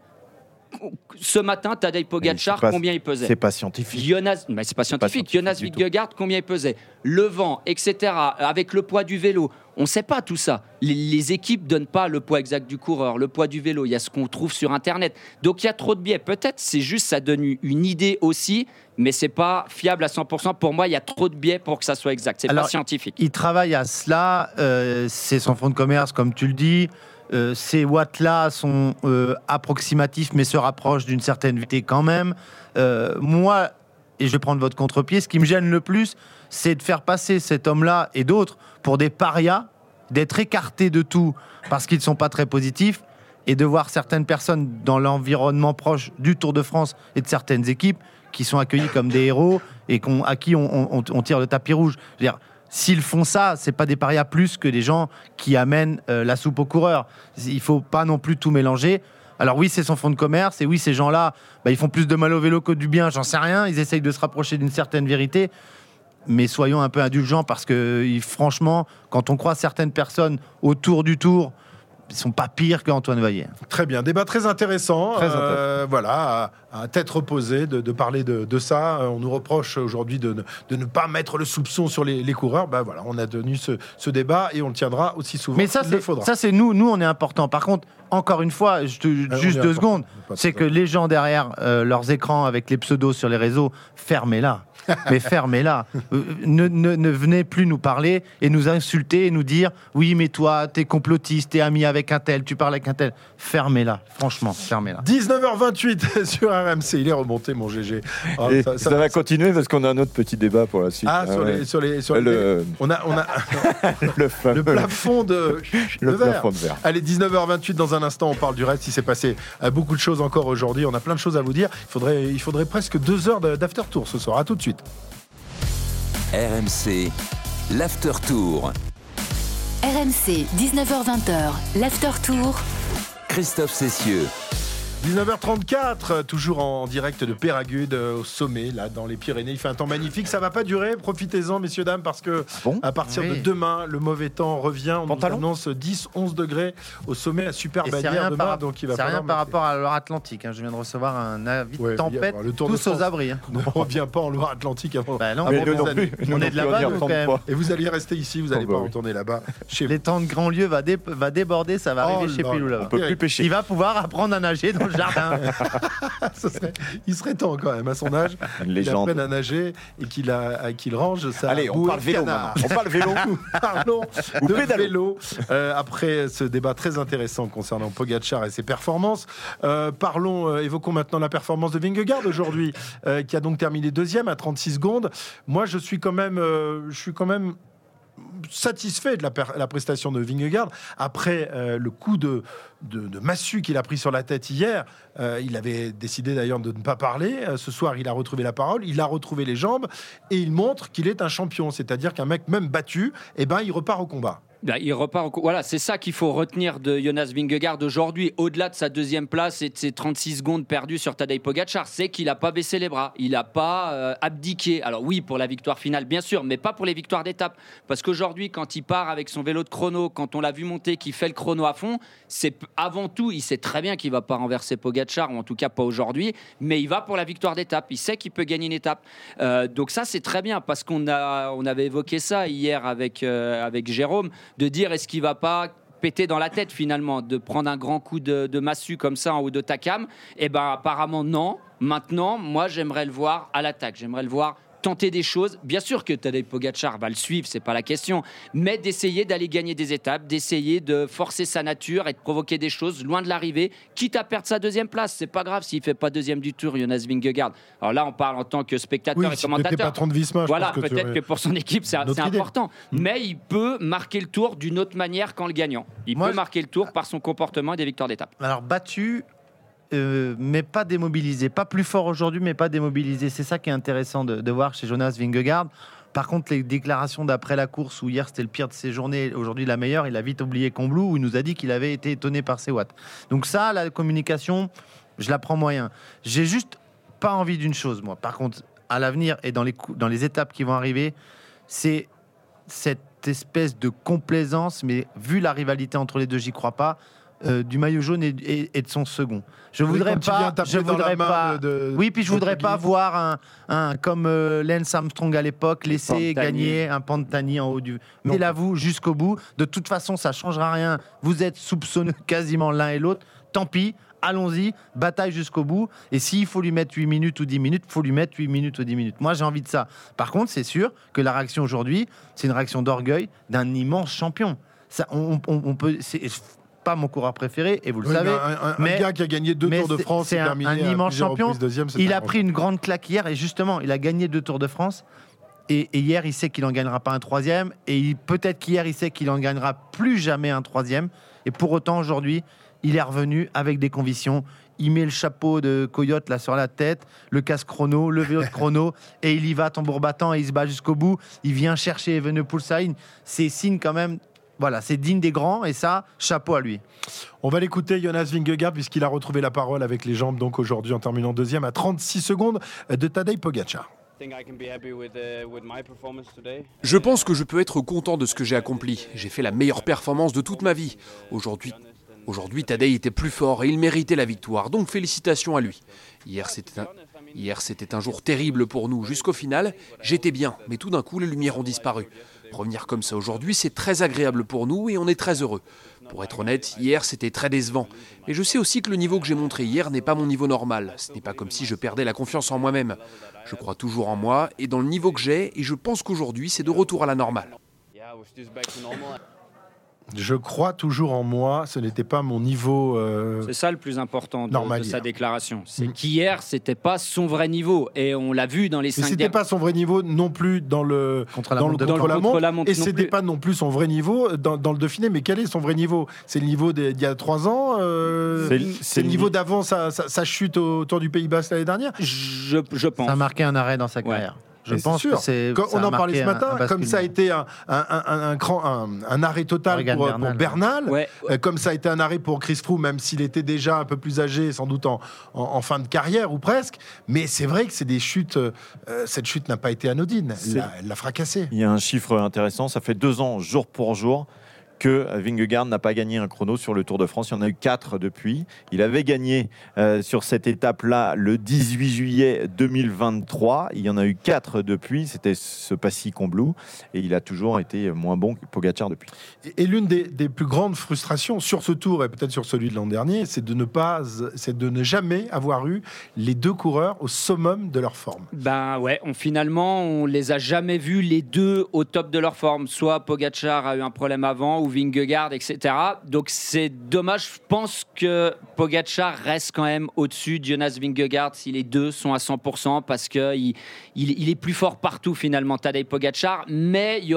Ce matin, Tadej Pogacar, Mais c'est pas- combien il pesait? C'est pas scientifique. Jonas, mais c'est pas scientifique. scientifique Jonas du tout. Vingegaard, combien il pesait? Le vent, et cetera. Avec le poids du vélo, on ne sait pas tout ça. Les, les équipes donnent pas le poids exact du coureur, le poids du vélo. Il y a ce qu'on trouve sur Internet. Donc il y a trop de biais. Peut-être c'est juste ça donne une idée aussi, mais c'est pas fiable à cent pour cent. Pour moi, il y a trop de biais pour que ça soit exact. C'est pas Alors, scientifique. Il travaille à cela, euh, c'est son fonds de commerce, comme tu le dis. Euh, ces watts-là sont euh, approximatifs, mais se rapprochent d'une certaine vérité quand même. Euh, moi, et je vais prendre votre contre-pied, ce qui me gêne le plus, c'est de faire passer cet homme-là et d'autres pour des parias, d'être écartés de tout parce qu'ils ne sont pas très positifs, et de voir certaines personnes dans l'environnement proche du Tour de France et de certaines équipes qui sont accueillies comme des héros et qu'on, à qui on, on, on tire le tapis rouge. Je veux dire, s'ils font ça, c'est pas des parias plus que des gens qui amènent euh, la soupe aux coureurs. Il faut pas non plus tout mélanger. Alors oui, c'est son fonds de commerce, et oui, ces gens-là, bah, ils font plus de mal au vélo que du bien, j'en sais rien. Ils essayent de se rapprocher d'une certaine vérité. Mais soyons un peu indulgents, parce que il- franchement, quand on croit certaines personnes autour du Tour, ils sont pas pires qu'Antoine Vaillé. Très bien, débat très intéressant. Très Euh, voilà, à, à tête reposée de, de parler de, de ça. On nous reproche aujourd'hui de, ne- de ne pas mettre le soupçon sur les, les coureurs. Ben voilà, on a tenu ce, ce débat et on le tiendra aussi souvent Mais ça, qu'il le c'est, faudra. ça, c'est nous, nous, on est important. Par contre, encore une fois, je te- on juste est deux important. secondes, Pas c'est tout que à fait. les gens derrière euh, leurs écrans avec les pseudos sur les réseaux, fermez-la. Mais fermez-la. Euh, ne, ne, ne venez plus nous parler et nous insulter et nous dire oui, mais toi, t'es complotiste, t'es ami avec un tel, tu parles avec un tel. Fermez-la. Franchement, fermez-la. dix-neuf heures vingt-huit sur R M C. Il est remonté, mon G G. Ah, Et ça- ça, ça- va continuer parce qu'on a un autre petit débat pour la suite. Ah, sur ouais. les, sur les, sur les- Le- on a, on a le, fameux- le plafond de, le de verre. plafond de verre. Allez, dix-neuf heures vingt-huit, dans un instant, on parle du reste. Il s'est passé euh, beaucoup de choses encore aujourd'hui. On a plein de choses à vous dire. Il faudrait, il faudrait presque deux heures de- d'after tour ce soir. À tout de suite. R M C, l'After Tour. R M C, dix-neuf heures vingt, l'After Tour. Christophe Cessieux. dix-neuf heures trente-quatre, toujours en direct de Péragude, euh, au sommet, là, dans les Pyrénées. Il fait un temps magnifique. Ça va pas durer. Profitez-en, messieurs, dames, parce que bon à partir Oui. de demain, le mauvais temps revient. On Pantalon nous annonce dix onze degrés au sommet, la super Et c'est bannière rien, demain. par, donc il va c'est rien falloir par mettre- rapport à l'Atlantique. Hein. Je viens de recevoir un avis de Ouais, tempête, le Tour de tous aux France. abris. Hein. Ne revient pas en Loire-Atlantique avant. Bah non, avant mais des nous non années. plus. On est de là-bas, nous, quand même. Et vous allez rester ici, vous Oh, n'allez bah pas oui. retourner là-bas. Chez vous. Les temps de Grandlieu va, dé- va déborder, ça va Oh arriver chez là Pilou là. là-bas. On peut plus pêcher. Il va pouvoir apprendre à nager dans le jardin. Ce serait- il serait temps quand même, à son âge, Une qu'il légende. apprenne à nager et qu'il, a- qu'il range sa Allez, on bouée parle de vélo canard. maintenant. On parle vélo. Parlons Ou de pédalo. vélo. Euh, après ce débat très intéressant concernant Pogacar et ses performances, euh, parlons, euh, évoquons maintenant la performance de Vingegaard aujourd'hui, euh, qui a donc terminé deuxième à trente-six secondes. Moi, je suis quand même, euh, je suis quand même satisfait de la, per- la prestation de Vingegaard. Après euh, le coup de, de, de massue qu'il a pris sur la tête hier, euh, il avait décidé d'ailleurs de ne pas parler. Euh, ce soir, il a retrouvé la parole, il a retrouvé les jambes et il montre qu'il est un champion. C'est-à-dire qu'un mec même battu, eh ben, il repart au combat. Ben, il repart au... Voilà, c'est ça qu'il faut retenir de Jonas Vingegaard aujourd'hui, au-delà de sa deuxième place et de ses trente-six secondes perdues sur Tadej Pogačar, c'est qu'il n'a pas baissé les bras, il n'a pas euh, abdiqué. Alors oui, pour la victoire finale, bien sûr, mais pas pour les victoires d'étape. Parce qu'aujourd'hui, quand il part avec son vélo de chrono, quand on l'a vu monter, qu'il fait le chrono à fond, c'est avant tout, il sait très bien qu'il ne va pas renverser Pogačar, ou en tout cas pas aujourd'hui, mais il va pour la victoire d'étape. Il sait qu'il peut gagner une étape. Euh, donc ça, c'est très bien, parce qu'on a, on avait évoqué ça hier avec, euh, avec Jérôme, de dire est-ce qu'il va pas péter dans la tête finalement, de prendre un grand coup de, de massue comme ça en haut de Takam. Eh ben apparemment non. Maintenant, moi j'aimerais le voir à l'attaque, j'aimerais le voir tenter des choses. Bien sûr que Tadej Pogačar va le suivre, c'est pas la question, mais d'essayer d'aller gagner des étapes, d'essayer de forcer sa nature et de provoquer des choses loin de l'arrivée, quitte à perdre sa deuxième place. C'est pas grave s'il fait pas deuxième du Tour, Jonas Vingegaard. Alors là, on parle en tant que spectateur Oui, et si commentateur. t'étais patron de Visma, je voilà, pense que tu peut-être aurais que pour son équipe, c'est, c'est important. Mmh. Mais il peut marquer le Tour d'une autre manière qu'en le gagnant. Il Moi, peut je... marquer le Tour par son comportement et des victoires d'étape. Alors battu, euh, mais pas démobilisé. Pas plus fort aujourd'hui, mais pas démobilisé. C'est ça qui est intéressant de, de voir chez Jonas Vingegaard. Par contre, les déclarations d'après la course, où hier c'était le pire de ses journées, aujourd'hui la meilleure, il a vite oublié Combloux, où il nous a dit qu'il avait été étonné par ses watts. Donc ça, la communication, je la prends moyen. J'ai juste pas envie d'une chose, moi. Par contre, à l'avenir et dans les, coups, dans les étapes qui vont arriver, c'est cette espèce de complaisance, mais vu la rivalité entre les deux, j'y crois pas, euh, du maillot jaune et, et, et de son second. Je Oui, voudrais quand pas, je voudrais pas. De, oui, puis je voudrais pas voir un, un comme euh, Lance Armstrong à l'époque laisser gagner un Pantani en haut du. Mais là, vous jusqu'au bout. De toute façon, ça changera rien. Vous êtes soupçonneux quasiment l'un et l'autre. Tant pis. Allons-y, bataille jusqu'au bout. Et s'il faut lui mettre huit minutes ou dix minutes, il faut lui mettre huit minutes ou dix minutes. Moi, j'ai envie de ça. Par contre, c'est sûr que la réaction aujourd'hui, c'est une réaction d'orgueil d'un immense champion. Ça, on, on, on peut. C'est pas mon coureur préféré, et vous le oui, savez. Un, un, mais, un gars qui a gagné deux Tours de France, c'est un, un immense champion. Deuxième, il a pris une grande claque hier, et justement, il a gagné deux Tours de France. Et, et hier, il sait qu'il n'en gagnera pas un troisième. Et il, peut-être qu'hier, il sait qu'il n'en gagnera plus jamais un troisième. Et pour autant, aujourd'hui, il est revenu avec des convictions. Il met le chapeau de coyote là sur la tête, le casque chrono, le vélo de chrono, et il y va tambour battant et il se bat jusqu'au bout. Il vient chercher Evenepoel Sagan. C'est signe quand même. Voilà, c'est digne des grands, et ça, chapeau à lui. On va l'écouter, Jonas Vingegaard, puisqu'il a retrouvé la parole avec les jambes, donc aujourd'hui en terminant deuxième à trente-six secondes de Tadej Pogačar. Je pense que je peux être content de ce que j'ai accompli. J'ai fait la meilleure performance de toute ma vie. Aujourd'hui, aujourd'hui Tadej était plus fort et il méritait la victoire, donc félicitations à lui. Hier, c'était un... Hier, c'était un jour terrible pour nous. Jusqu'au final, j'étais bien, mais tout d'un coup, les lumières ont disparu. Revenir comme ça aujourd'hui, c'est très agréable pour nous et on est très heureux. Pour être honnête, hier, c'était très décevant. Mais je sais aussi que le niveau que j'ai montré hier n'est pas mon niveau normal. Ce n'est pas comme si je perdais la confiance en moi-même. Je crois toujours en moi et dans le niveau que j'ai, et je pense qu'aujourd'hui, c'est de retour à la normale. Je crois toujours en moi, ce n'était pas mon niveau euh, c'est ça le plus important de, normal de sa hier. déclaration. C'est mmh. qu'hier, c'était pas son vrai niveau. Et on l'a vu dans les cinq Mais c'était derniers... pas son vrai niveau non plus dans le contre la dans montre, le, contre dans la le montre, contre la montre et non c'était plus. pas non plus son vrai niveau dans, dans le Dauphiné. Mais quel est son vrai niveau? C'est le niveau d'il y a trois ans euh, C'est, c'est, c'est le niveau d'avant sa, sa, sa chute au Tour du Pays Basque l'année dernière. Je, je pense. Ça a marqué un arrêt dans sa carrière. Ouais. Je Mais pense c'est sûr. que c'est. Quand on en parlait ce matin, un, comme ça a été un, un, un, un, grand, un, un arrêt total pour Bernal, pour Bernal ouais. euh, comme ça a été un arrêt pour Chris Froome, même s'il était déjà un peu plus âgé, sans doute en, en, en fin de carrière ou presque. Mais c'est vrai que c'est des chutes. Euh, cette chute n'a pas été anodine. Elle l'a, elle l'a fracassé. Il y a un chiffre intéressant. Ça fait deux ans, jour pour jour, que Vingegaard n'a pas gagné un chrono sur le Tour de France. Il y en a eu quatre depuis. Il avait gagné euh, sur cette étape-là le dix-huit juillet deux mille vingt-trois. Il y en a eu quatre depuis. C'était ce Passy-Combloux. Et il a toujours été moins bon que Pogačar depuis. Et, et l'une des, des plus grandes frustrations sur ce Tour, et peut-être sur celui de l'an dernier, c'est de ne pas, c'est de ne jamais avoir eu les deux coureurs au summum de leur forme. Ben ouais, on, finalement, on les a jamais vus les deux au top de leur forme. Soit Pogačar a eu un problème avant, ou Vingegaard, et cetera. Donc c'est dommage. Je pense que Pogačar reste quand même au-dessus de Jonas Vingegaard si les deux sont à cent pour cent, parce qu'il il, il est plus fort partout finalement, Tadej Pogačar, mais il y aurait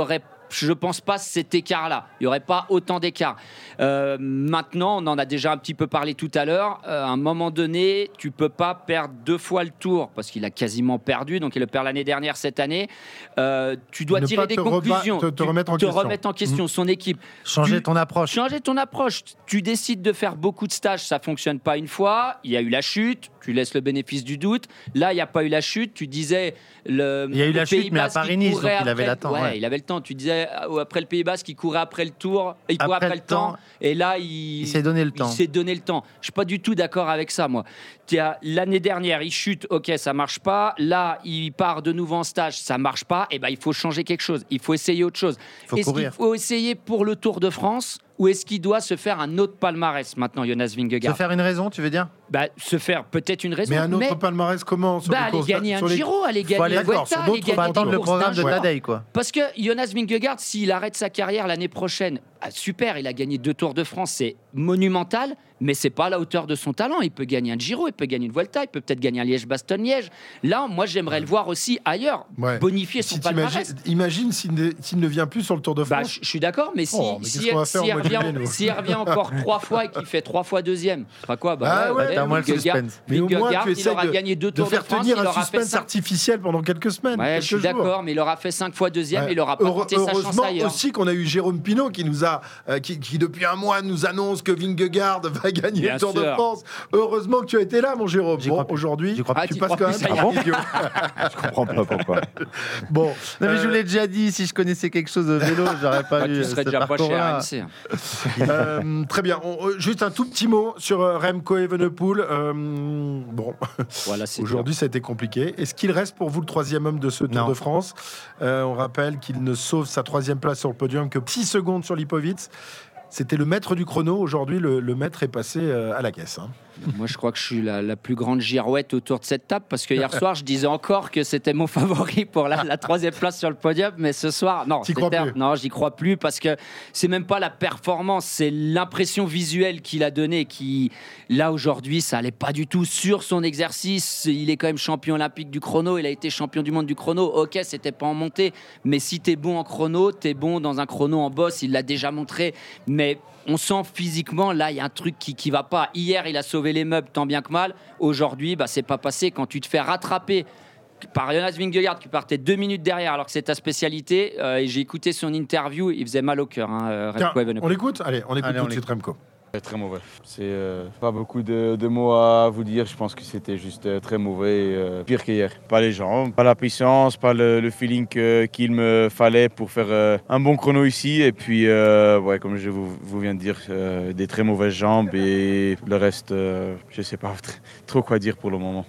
je pense pas cet écart-là. Il n'y aurait pas autant d'écart. Euh, maintenant, on en a déjà un petit peu parlé tout à l'heure. Euh, à un moment donné, tu peux pas perdre deux fois le Tour parce qu'il a quasiment perdu. Donc, il le perd l'année dernière, cette année. Euh, tu dois Ne tirer pas des te conclusions. reba- te- te Tu- remettre en te question. remettre en question, Mmh. son équipe. Changer Tu- ton approche. Changer ton approche. Tu décides de faire beaucoup de stages, ça fonctionne pas une fois. Il y a eu la chute, tu laisses le bénéfice du doute. Là, il n'y a pas eu la chute. Tu disais le. Il y a eu le la chute, Pays mais à Basque qui Paris-Nice, donc courait il avait après- le temps, Ouais, ouais. il avait le temps. Tu disais euh, après le Pays Basque, il courait après le Tour, il courait Après après, le le temps. temps. Et là, il, Il s'est donné le temps. Il s'est donné le temps. Je suis pas du tout d'accord avec ça, moi. Tu as- L'année dernière, il chute, ok, ça marche pas. Là, il part de nouveau en stage, ça marche pas. Et ben, il faut changer quelque chose. Il faut essayer autre chose. faut Est-ce qu'il courir. faut essayer pour le Tour de France ou est-ce qu'il doit se faire un autre palmarès maintenant, Jonas Vingegaard? Se faire une raison, tu veux dire? Bah, se faire peut-être une raison. Mais un autre mais- palmarès comment sur bah, les aller courses- gagner sur un les- Giro, aller Faut gagner aller- la d'accord, Vuelta, sur aller d'autres- gagner Faut des attendre le courses programme d'un de jour. Tadej, quoi. Parce que Jonas Vingegaard, s'il arrête sa carrière l'année prochaine, ah, super, il a gagné deux Tours de France, c'est monumental, mais c'est pas à la hauteur de son talent. Il peut gagner un Giro, il peut gagner une Vuelta, il peut peut-être gagner un Liège-Bastogne-Liège. Là, moi, j'aimerais le voir aussi ailleurs, Ouais. bonifier son Si palmarès. t'imagines- Imagine s'il ne, s'il ne vient plus sur le Tour de Bah, France. je je suis d'accord, mais si, Oh, mais si, qu'est-ce qu'on va faire si en mois de il revient, juillet, nous s'il revient encore trois fois et qu'il fait trois fois deuxième, c'est pas quoi? Bah, Ah ouais, ouais, t'as moins le Vingegaard- suspense. Mais au moins, Vingegaard, tu il essaies aura de, gagné deux de Tours de faire France, tenir il un aura fait suspense cinq- artificiel pendant quelques semaines. Ouais, quelques je suis jours. d'accord, mais il aura fait cinq fois deuxième, Ouais. il aura pas Heure- tenté sa chance Heureusement ailleurs. aussi qu'on a eu Jérôme Pinault qui nous a, euh, qui, qui depuis un mois nous annonce que Vingegaard va gagner Bien le Tour de sûr. France. Heureusement que tu as été là, mon Jérôme. J'y Bon, crois plus. aujourd'hui, J'y crois plus. tu Ah, t'y passes crois quand plus, même ça y pour est. un idiot. Je comprends pas pourquoi. Bon, Non, mais euh, je vous l'ai déjà dit, si je connaissais quelque chose de vélo, j'aurais pas Bah, eu tu serais ce déjà pas chez parcours-là. R M C. euh, très bien. On- euh, juste un tout petit mot sur euh, Remco Evenepoel. Euh, bon, Voilà, c'est aujourd'hui, ça a été compliqué. Est-ce qu'il reste pour vous le troisième homme de ce Tour Non. de France? Euh, On rappelle qu'il ne sauve sa troisième place sur le podium que six secondes sur Lipovic. C'était le maître du chrono. Aujourd'hui, le, le maître est passé euh, à la caisse. hein. Moi, je crois que je suis la, la plus grande girouette autour de cette table parce que hier soir, je disais encore que c'était mon favori pour la, la troisième place sur le podium, mais ce soir, non, T'y c'est crois terme. plus Non, j'y crois plus parce que c'est même pas la performance, c'est l'impression visuelle qu'il a donnée. Qui là aujourd'hui, ça allait pas du tout sur son exercice. Il est quand même champion olympique du chrono, il a été champion du monde du chrono. Ok, c'était pas en montée, mais si t'es bon en chrono, t'es bon dans un chrono en boss. Il l'a déjà montré, mais on sent physiquement, là, il y a un truc qui qui va pas. Hier, il a sauvé les meubles tant bien que mal. Aujourd'hui, bah, c'est pas passé. Quand tu te fais rattraper par Jonas Vingegaard qui partait deux minutes derrière alors que c'est ta spécialité, euh, et j'ai écouté son interview, il faisait mal au cœur. Hein, euh, Tiens, Remco Evenepoel. on l'écoute? Allez, on écoute Allez, tout on de suite Remco. Très mauvais. C'est euh, pas beaucoup de, de mots à vous dire. Je pense que c'était juste euh, très mauvais, euh, pire qu'hier. Pas les jambes, pas la puissance, pas le, le feeling que- qu'il me fallait pour faire euh, un bon chrono ici. Et puis, euh, ouais, comme je vous, vous viens de dire, euh, des très mauvaises jambes et le reste, euh, je sais pas tr- trop quoi dire pour le moment.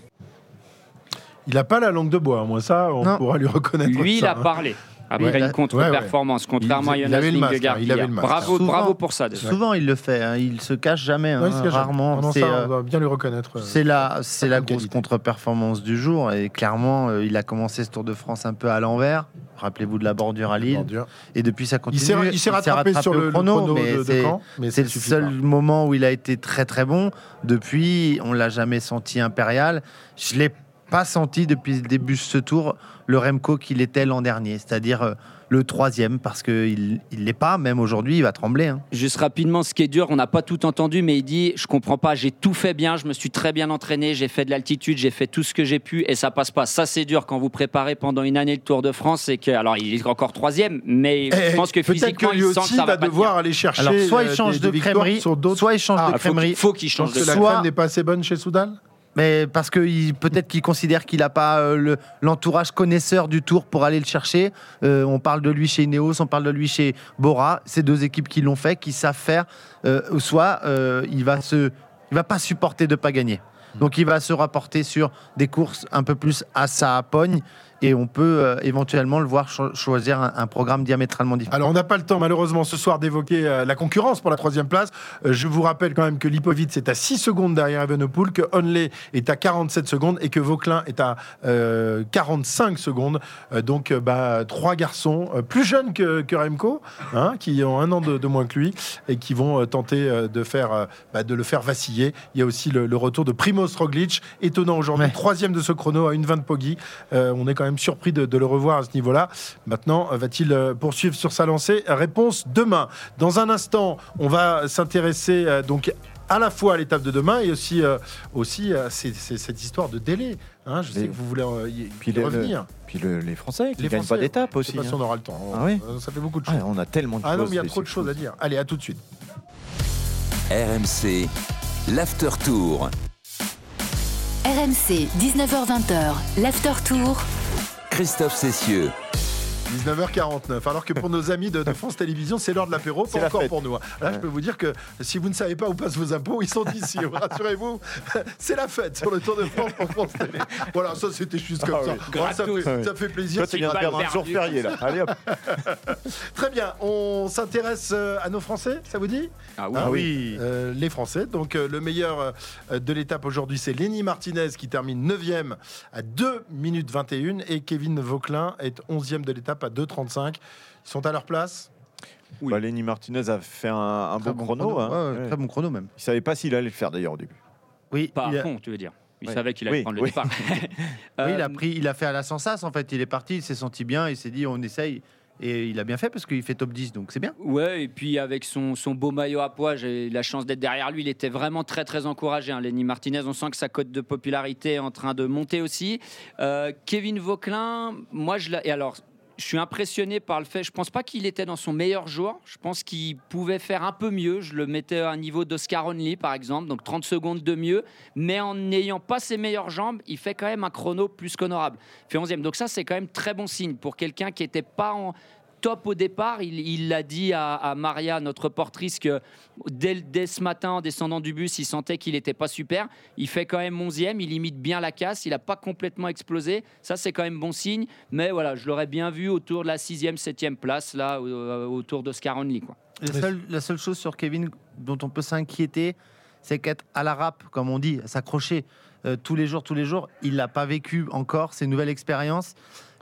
Il n'a pas la langue de bois. Moi, ça, on Non. pourra lui reconnaître. Lui, il ça, a hein. parlé après Ouais, une contre-performance, contrairement Il- à il Jonas avait le masque, Vingegaard. hein, il avait hier. le masque. Bravo, Souvent. bravo pour ça. déjà. Souvent, il le fait. hein. Il se cache jamais. Ouais, hein, il se cache. rarement. Pendant C'est ça, euh, on doit bien lui reconnaître. euh, c'est la, c'est la certaines grosse qualités. contre-performance du jour. Et clairement, euh, il a commencé ce Tour de France un peu à l'envers. Rappelez-vous de la bordure à Lille. bordure. Et depuis, ça Il continue. s'est il s'est rattrapé sur au le le chrono, mais de, de c'est- Caen, mais C'est ça le suffit seul pas. moment où il a été très très bon. Depuis, on l'a jamais senti impérial. Je l'ai pas senti depuis le début de ce tour le Remco qu'il était l'an dernier, c'est-à-dire euh, le troisième, parce qu'il il l'est pas. Même aujourd'hui, il va trembler. hein. Juste rapidement, ce qui est dur, on n'a pas tout entendu, mais il dit, je comprends pas, j'ai tout fait bien, je me suis très bien entraîné, j'ai fait de l'altitude, j'ai fait tout ce que j'ai pu, et ça passe pas. Ça, c'est dur quand vous préparez pendant une année le Tour de France, et que, alors, il est encore troisième, mais Eh, je pense que peut-être physiquement, que lui il sent que aussi ça va va pas devoir tenir. aller chercher. Alors, soit il euh, change des- de des victoires crèmerie, sur d'autres. soit il change Ah, de faut qu'il- crèmerie. faut qu'il Je pense change que de la Soit- crème n'est pas assez bonne chez Soudal. Mais parce que il- peut-être qu'il considère qu'il n'a pas euh, le- l'entourage connaisseur du Tour pour aller le chercher. Euh, on parle de lui chez Ineos, on parle de lui chez Bora. C'est deux équipes qui l'ont fait, qui savent faire. Euh, soit euh, il va se, il va pas supporter de pas gagner. Donc il va se rapporter sur des courses un peu plus à sa pogne. Et on peut euh, éventuellement le voir cho- choisir un, un programme diamétralement différent. Alors, on n'a pas le temps, malheureusement, ce soir d'évoquer euh, la concurrence pour la troisième place. Euh, je vous rappelle quand même que Lipovic est à six secondes derrière Evenepoel, que Onley est à quarante-sept secondes et que Vauquelin est à euh, quarante-cinq secondes. Euh, donc, euh, bah, trois garçons euh, plus jeunes que, que Remco, hein, qui ont un an de, de moins que lui et qui vont euh, tenter euh, de, faire, euh, bah, de le faire vaciller. Il y a aussi le, le retour de Primoz Roglic, étonnant aujourd'hui, Ouais. troisième de ce chrono à une vingt de Poggi. Euh, on est quand même même surpris de, de le revoir à ce niveau-là. Maintenant, va-t-il poursuivre sur sa lancée ? Réponse demain. Dans un instant, on va s'intéresser euh, donc à la fois à l'étape de demain et aussi, euh, aussi euh, c'est, c'est cette histoire de délai. Hein, je sais Et que vous voulez euh, y, puis y le, revenir. Le, puis le, les Français qui ne Les gagnent Français, pas d'étape aussi. Je sais pas si on aura le temps. Ah oui Ça fait beaucoup de choses. Ah, on a tellement de ah choses. Ah non, mais il y a trop de choses à dire. Allez, à tout de suite. R M C, l'After Tour. R M C, dix-neuf heures vingt, l'After Tour. Christophe Cessieux. dix-neuf heures quarante-neuf, alors que pour nos amis de, de France Télévisions, c'est l'heure de l'apéro, pas encore pour nous. Là, ouais. Je peux vous dire que si vous ne savez pas où passent vos impôts, ils sont ici, rassurez-vous. C'est la fête sur le Tour de France pour France Télé. Voilà, ça c'était juste comme ah, ça. Oui. Ouais, ça, fait, ça fait plaisir. Toi, tu viens de perdre un jour férié, là. Allez, hop. Très bien, on s'intéresse à nos Français, ça vous dit ? Ah oui. Ah, oui. Euh, les Français, donc euh, le meilleur euh, de l'étape aujourd'hui, c'est Lenny Martinez qui termine neuvième à deux minutes vingt et un et Kevin Vauquelin est onzième de l'étape à deux trente-cinq. Ils sont à leur place ? Oui. Bah, Lenny Martinez a fait un, un bon, bon chrono. chrono hein. ouais, ouais. Très bon chrono même. Il ne savait pas s'il allait le faire d'ailleurs au début. Oui, pas il à a... fond, tu veux dire. Il oui. savait qu'il allait oui, prendre le oui. départ. euh... Oui, il a pris, il a fait à la Sensas en fait. Il est parti, il s'est senti bien, il s'est dit on essaye. Et il a bien fait parce qu'il fait top dix, donc c'est bien. Ouais, et puis avec son, son beau maillot à pois, j'ai la chance d'être derrière lui. Il était vraiment très très encouragé. Hein. Lenny Martinez, on sent que sa cote de popularité est en train de monter aussi. Euh, Kevin Vauquelin, moi je l'ai. Et alors. Je suis impressionné par le fait, je ne pense pas qu'il était dans son meilleur jour, je pense qu'il pouvait faire un peu mieux, je le mettais à un niveau d'Oscar Only par exemple, donc trente secondes de mieux, mais en n'ayant pas ses meilleures jambes, il fait quand même un chrono plus qu'honorable, il fait onzième, donc ça c'est quand même très bon signe pour quelqu'un qui n'était pas en top au départ. Il, il l'a dit à, à Maria, notre portrice, que dès, dès ce matin, en descendant du bus, il sentait qu'il n'était pas super. Il fait quand même onzième, il imite bien la casse, il n'a pas complètement explosé. Ça, c'est quand même bon signe. Mais voilà, je l'aurais bien vu autour de la sixième, septième place, là, autour d'Oscar Only, quoi. La seule, la seule chose sur Kevin dont on peut s'inquiéter, c'est qu'être à la râpe, comme on dit, s'accrocher euh, tous les jours, tous les jours, il l'a pas vécu encore. C'est une nouvelle expérience.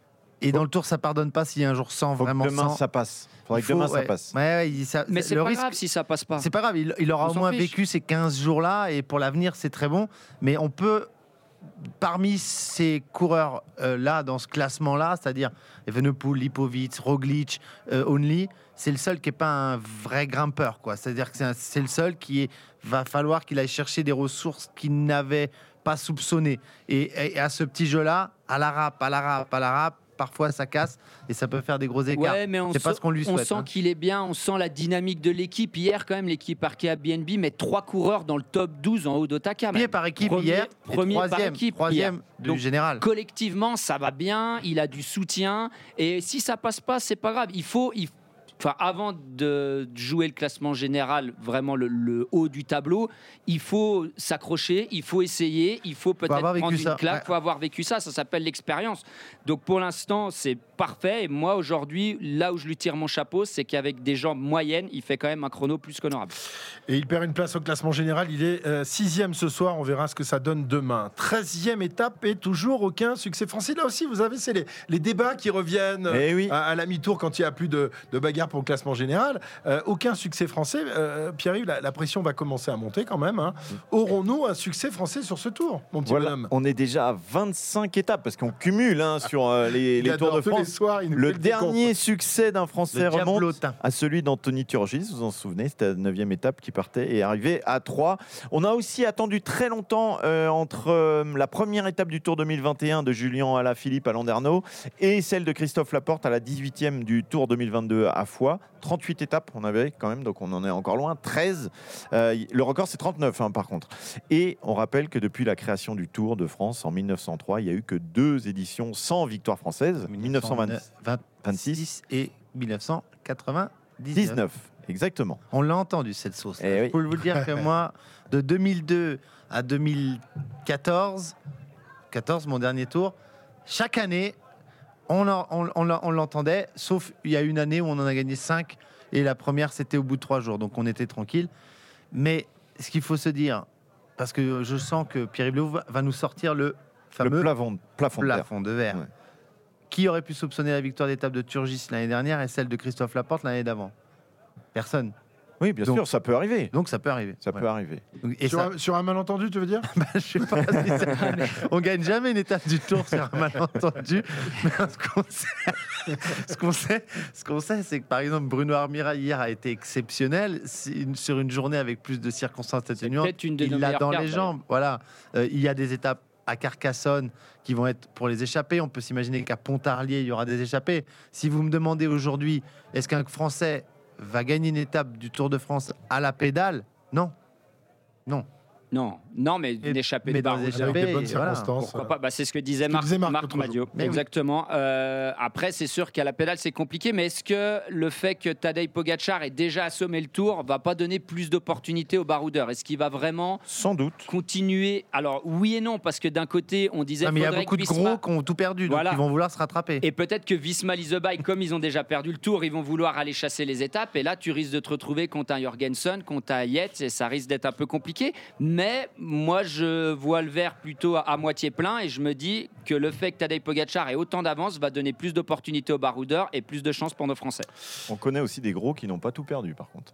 Et dans le Tour, ça pardonne pas s'il y a un jour sans faut vraiment que demain sans. ça passe. Faudrait faut, que demain ouais. ça passe. Ouais, ouais, il, ça, mais c'est le pas risque, grave si ça passe pas. C'est pas grave. Il, il aura on au moins fiche. vécu ces quinze jours-là et pour l'avenir, c'est très bon. Mais on peut, parmi ces coureurs euh, là, dans ce classement-là, c'est-à-dire Evenepoel, Lipovic, Roglic, euh, Only, c'est le seul qui est pas un vrai grimpeur, quoi. C'est-à-dire que c'est, un, c'est le seul qui est, va falloir qu'il aille chercher des ressources qu'il n'avait pas soupçonnées. Et, et, et à ce petit jeu-là, à la râpe, à la râpe, à la râpe. Parfois ça casse et ça peut faire des gros écarts. Ouais, mais on c'est pas sent, ce qu'on lui souhaite. On sent hein. qu'il est bien, on sent la dynamique de l'équipe. Hier, quand même, l'équipe Arkea B N B met trois coureurs dans le top douze en haut d'Otaka. Premier par équipe premier, hier, premier troisième, par équipe troisième hier. du Donc, général. Collectivement, ça va bien, il a du soutien et si ça passe pas, c'est pas grave. Il faut, il Enfin, avant de jouer le classement général, vraiment le, le haut du tableau, il faut s'accrocher, il faut essayer, il faut peut-être faut prendre une ça. claque, il ouais. faut avoir vécu ça, ça s'appelle l'expérience. Donc pour l'instant, c'est parfait. Et moi, aujourd'hui, là où je lui tire mon chapeau, c'est qu'avec des jambes moyennes, il fait quand même un chrono plus qu'honorable. Et il perd une place au classement général, il est euh, sixième ce soir, on verra ce que ça donne demain. treizième étape et toujours aucun succès français. Là aussi, vous savez, c'est les, les débats qui reviennent eh oui. à, à la mi-tour quand il n'y a plus de, de bagarre pour le classement général. Euh, aucun succès français. Euh, Pierre-Yves, la, la pression va commencer à monter quand même. Hein. Aurons-nous un succès français sur ce tour, mon petit voilà, bonhomme ? on est déjà à vingt-cinq étapes parce qu'on cumule hein, sur euh, les, les Tours de France. Soirs, le dernier succès d'un Français Le remonte diablotin. à celui d'Anthony Turgis, vous vous en souvenez, c'était la neuvième étape qui partait et arrivait à trois. On a aussi attendu très longtemps euh, entre euh, la première étape du Tour deux mille vingt et un de Julien Alaphilippe à Landerneau et celle de Christophe Laporte à la dix-huitième du Tour deux mille vingt-deux à Foix. trente-huit étapes on avait quand même, donc on en est encore loin. treize. Euh, le record c'est trente-neuf hein, par contre. Et on rappelle que depuis la création du Tour de France en mille neuf cent trois, il n'y a eu que deux éditions sans victoire française. mille neuf cent vingt-six et mille neuf cent quatre-vingt-dix-neuf. dix-neuf, exactement. On l'a entendu cette sauce. Eh Je oui. peux vous dire que moi, de deux mille deux à deux mille quatorze, quatorze mon dernier tour, chaque année, on, en, on, on, on l'entendait, sauf il y a une année où on en a gagné cinq, et la première, c'était au bout de trois jours, donc on était tranquille. Mais ce qu'il faut se dire, parce que je sens que Pierre-Yves Lehoux va nous sortir le fameux le plafond, plafond, plafond de verre. Ouais. Qui aurait pu soupçonner la victoire d'étape de Turgis l'année dernière et celle de Christophe Laporte l'année d'avant ? Personne. Oui, bien donc, sûr, ça peut arriver. Donc ça peut arriver. Ça ouais. peut arriver. Et sur, ça... un, sur un malentendu, tu veux dire? bah, je sais pas si ça... On gagne jamais une étape du Tour sur un malentendu. Mais ce qu'on sait, ce qu'on sait, ce qu'on sait, c'est que par exemple Bruno Armira hier a été exceptionnel. Une, sur une journée avec plus de circonstances atténuantes, il l'a dans les jambes. Voilà, euh, il y a des étapes à Carcassonne qui vont être pour les échappées. On peut s'imaginer qu'à Pontarlier il y aura des échappées. Si vous me demandez aujourd'hui, est-ce qu'un Français va gagner une étape du Tour de France à la pédale? Non. Non. Non, non, mais une échappée de baroudeur. Avec des bonnes circonstances. Pourquoi pas bah, c'est ce que disait ce Marc, disait Marc, Marc Madiot. Mais Exactement. Oui. Euh, après, c'est sûr qu'à la pédale, c'est compliqué, mais est-ce que le fait que Tadej Pogacar ait déjà assommé le Tour va pas donner plus d'opportunités aux baroudeurs? Est-ce qu'il va vraiment sans doute continuer? Alors oui et non, parce que d'un côté, on disait ah, mais il y a Faudrait beaucoup de Visma... gros qui ont tout perdu, donc voilà. Ils vont vouloir se rattraper. Et peut-être que Visma Leasebike, comme ils ont déjà perdu le Tour, ils vont vouloir aller chasser les étapes. Et là, tu risques de te retrouver contre un Jorgensen, contre un Yates, et ça risque d'être un peu compliqué. Mais moi, je vois le verre plutôt à, à moitié plein et je me dis que le fait que Tadej Pogacar ait autant d'avance va donner plus d'opportunités aux baroudeurs et plus de chances pour nos Français. On connaît aussi des gros qui n'ont pas tout perdu, par contre.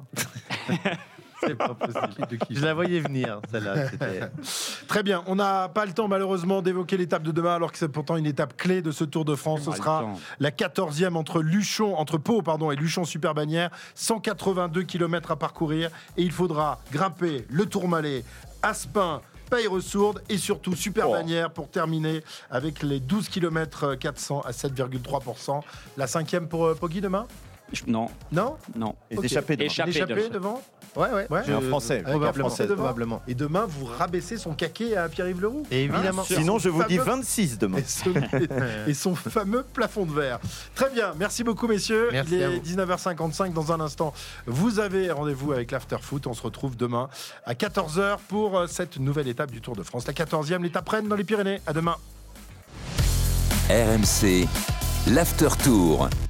C'est pas possible. Je la voyais venir, celle-là. C'était... Très bien. On n'a pas le temps, malheureusement, d'évoquer l'étape de demain, alors que c'est pourtant une étape clé de ce Tour de France. Ce sera la quatorzième entre Luchon, entre Pau, pardon, et Luchon-Super-Bagnères. cent quatre-vingt-deux kilomètres à parcourir. Et il faudra grimper le Tourmalet, Aspin, Paille-Ressourde et surtout Super-Bagnères pour terminer avec les douze kilomètres quatre cents à sept virgule trois pour cent. La cinquième pour euh, Poggi demain? Non. Non Non. Et okay. Échappé devant. Échappé, Échappé devant. Ouais, ouais. ouais. Je... Un Français. Probablement. Français devant. Probablement. Et demain, vous rabaissez son caquet à Pierre-Yves Leroux. Et évidemment. Hein, sinon, je vous fameux... dis vingt-six demain. Et son, et son fameux plafond de verre. Très bien. Merci beaucoup, messieurs. Merci Il est dix-neuf heures cinquante-cinq. Dans un instant, vous avez rendez-vous avec l'After Foot. On se retrouve demain à quatorze heures pour cette nouvelle étape du Tour de France. La quatorzième, l'étape Rennes dans les Pyrénées. À demain. R M C, l'After Tour.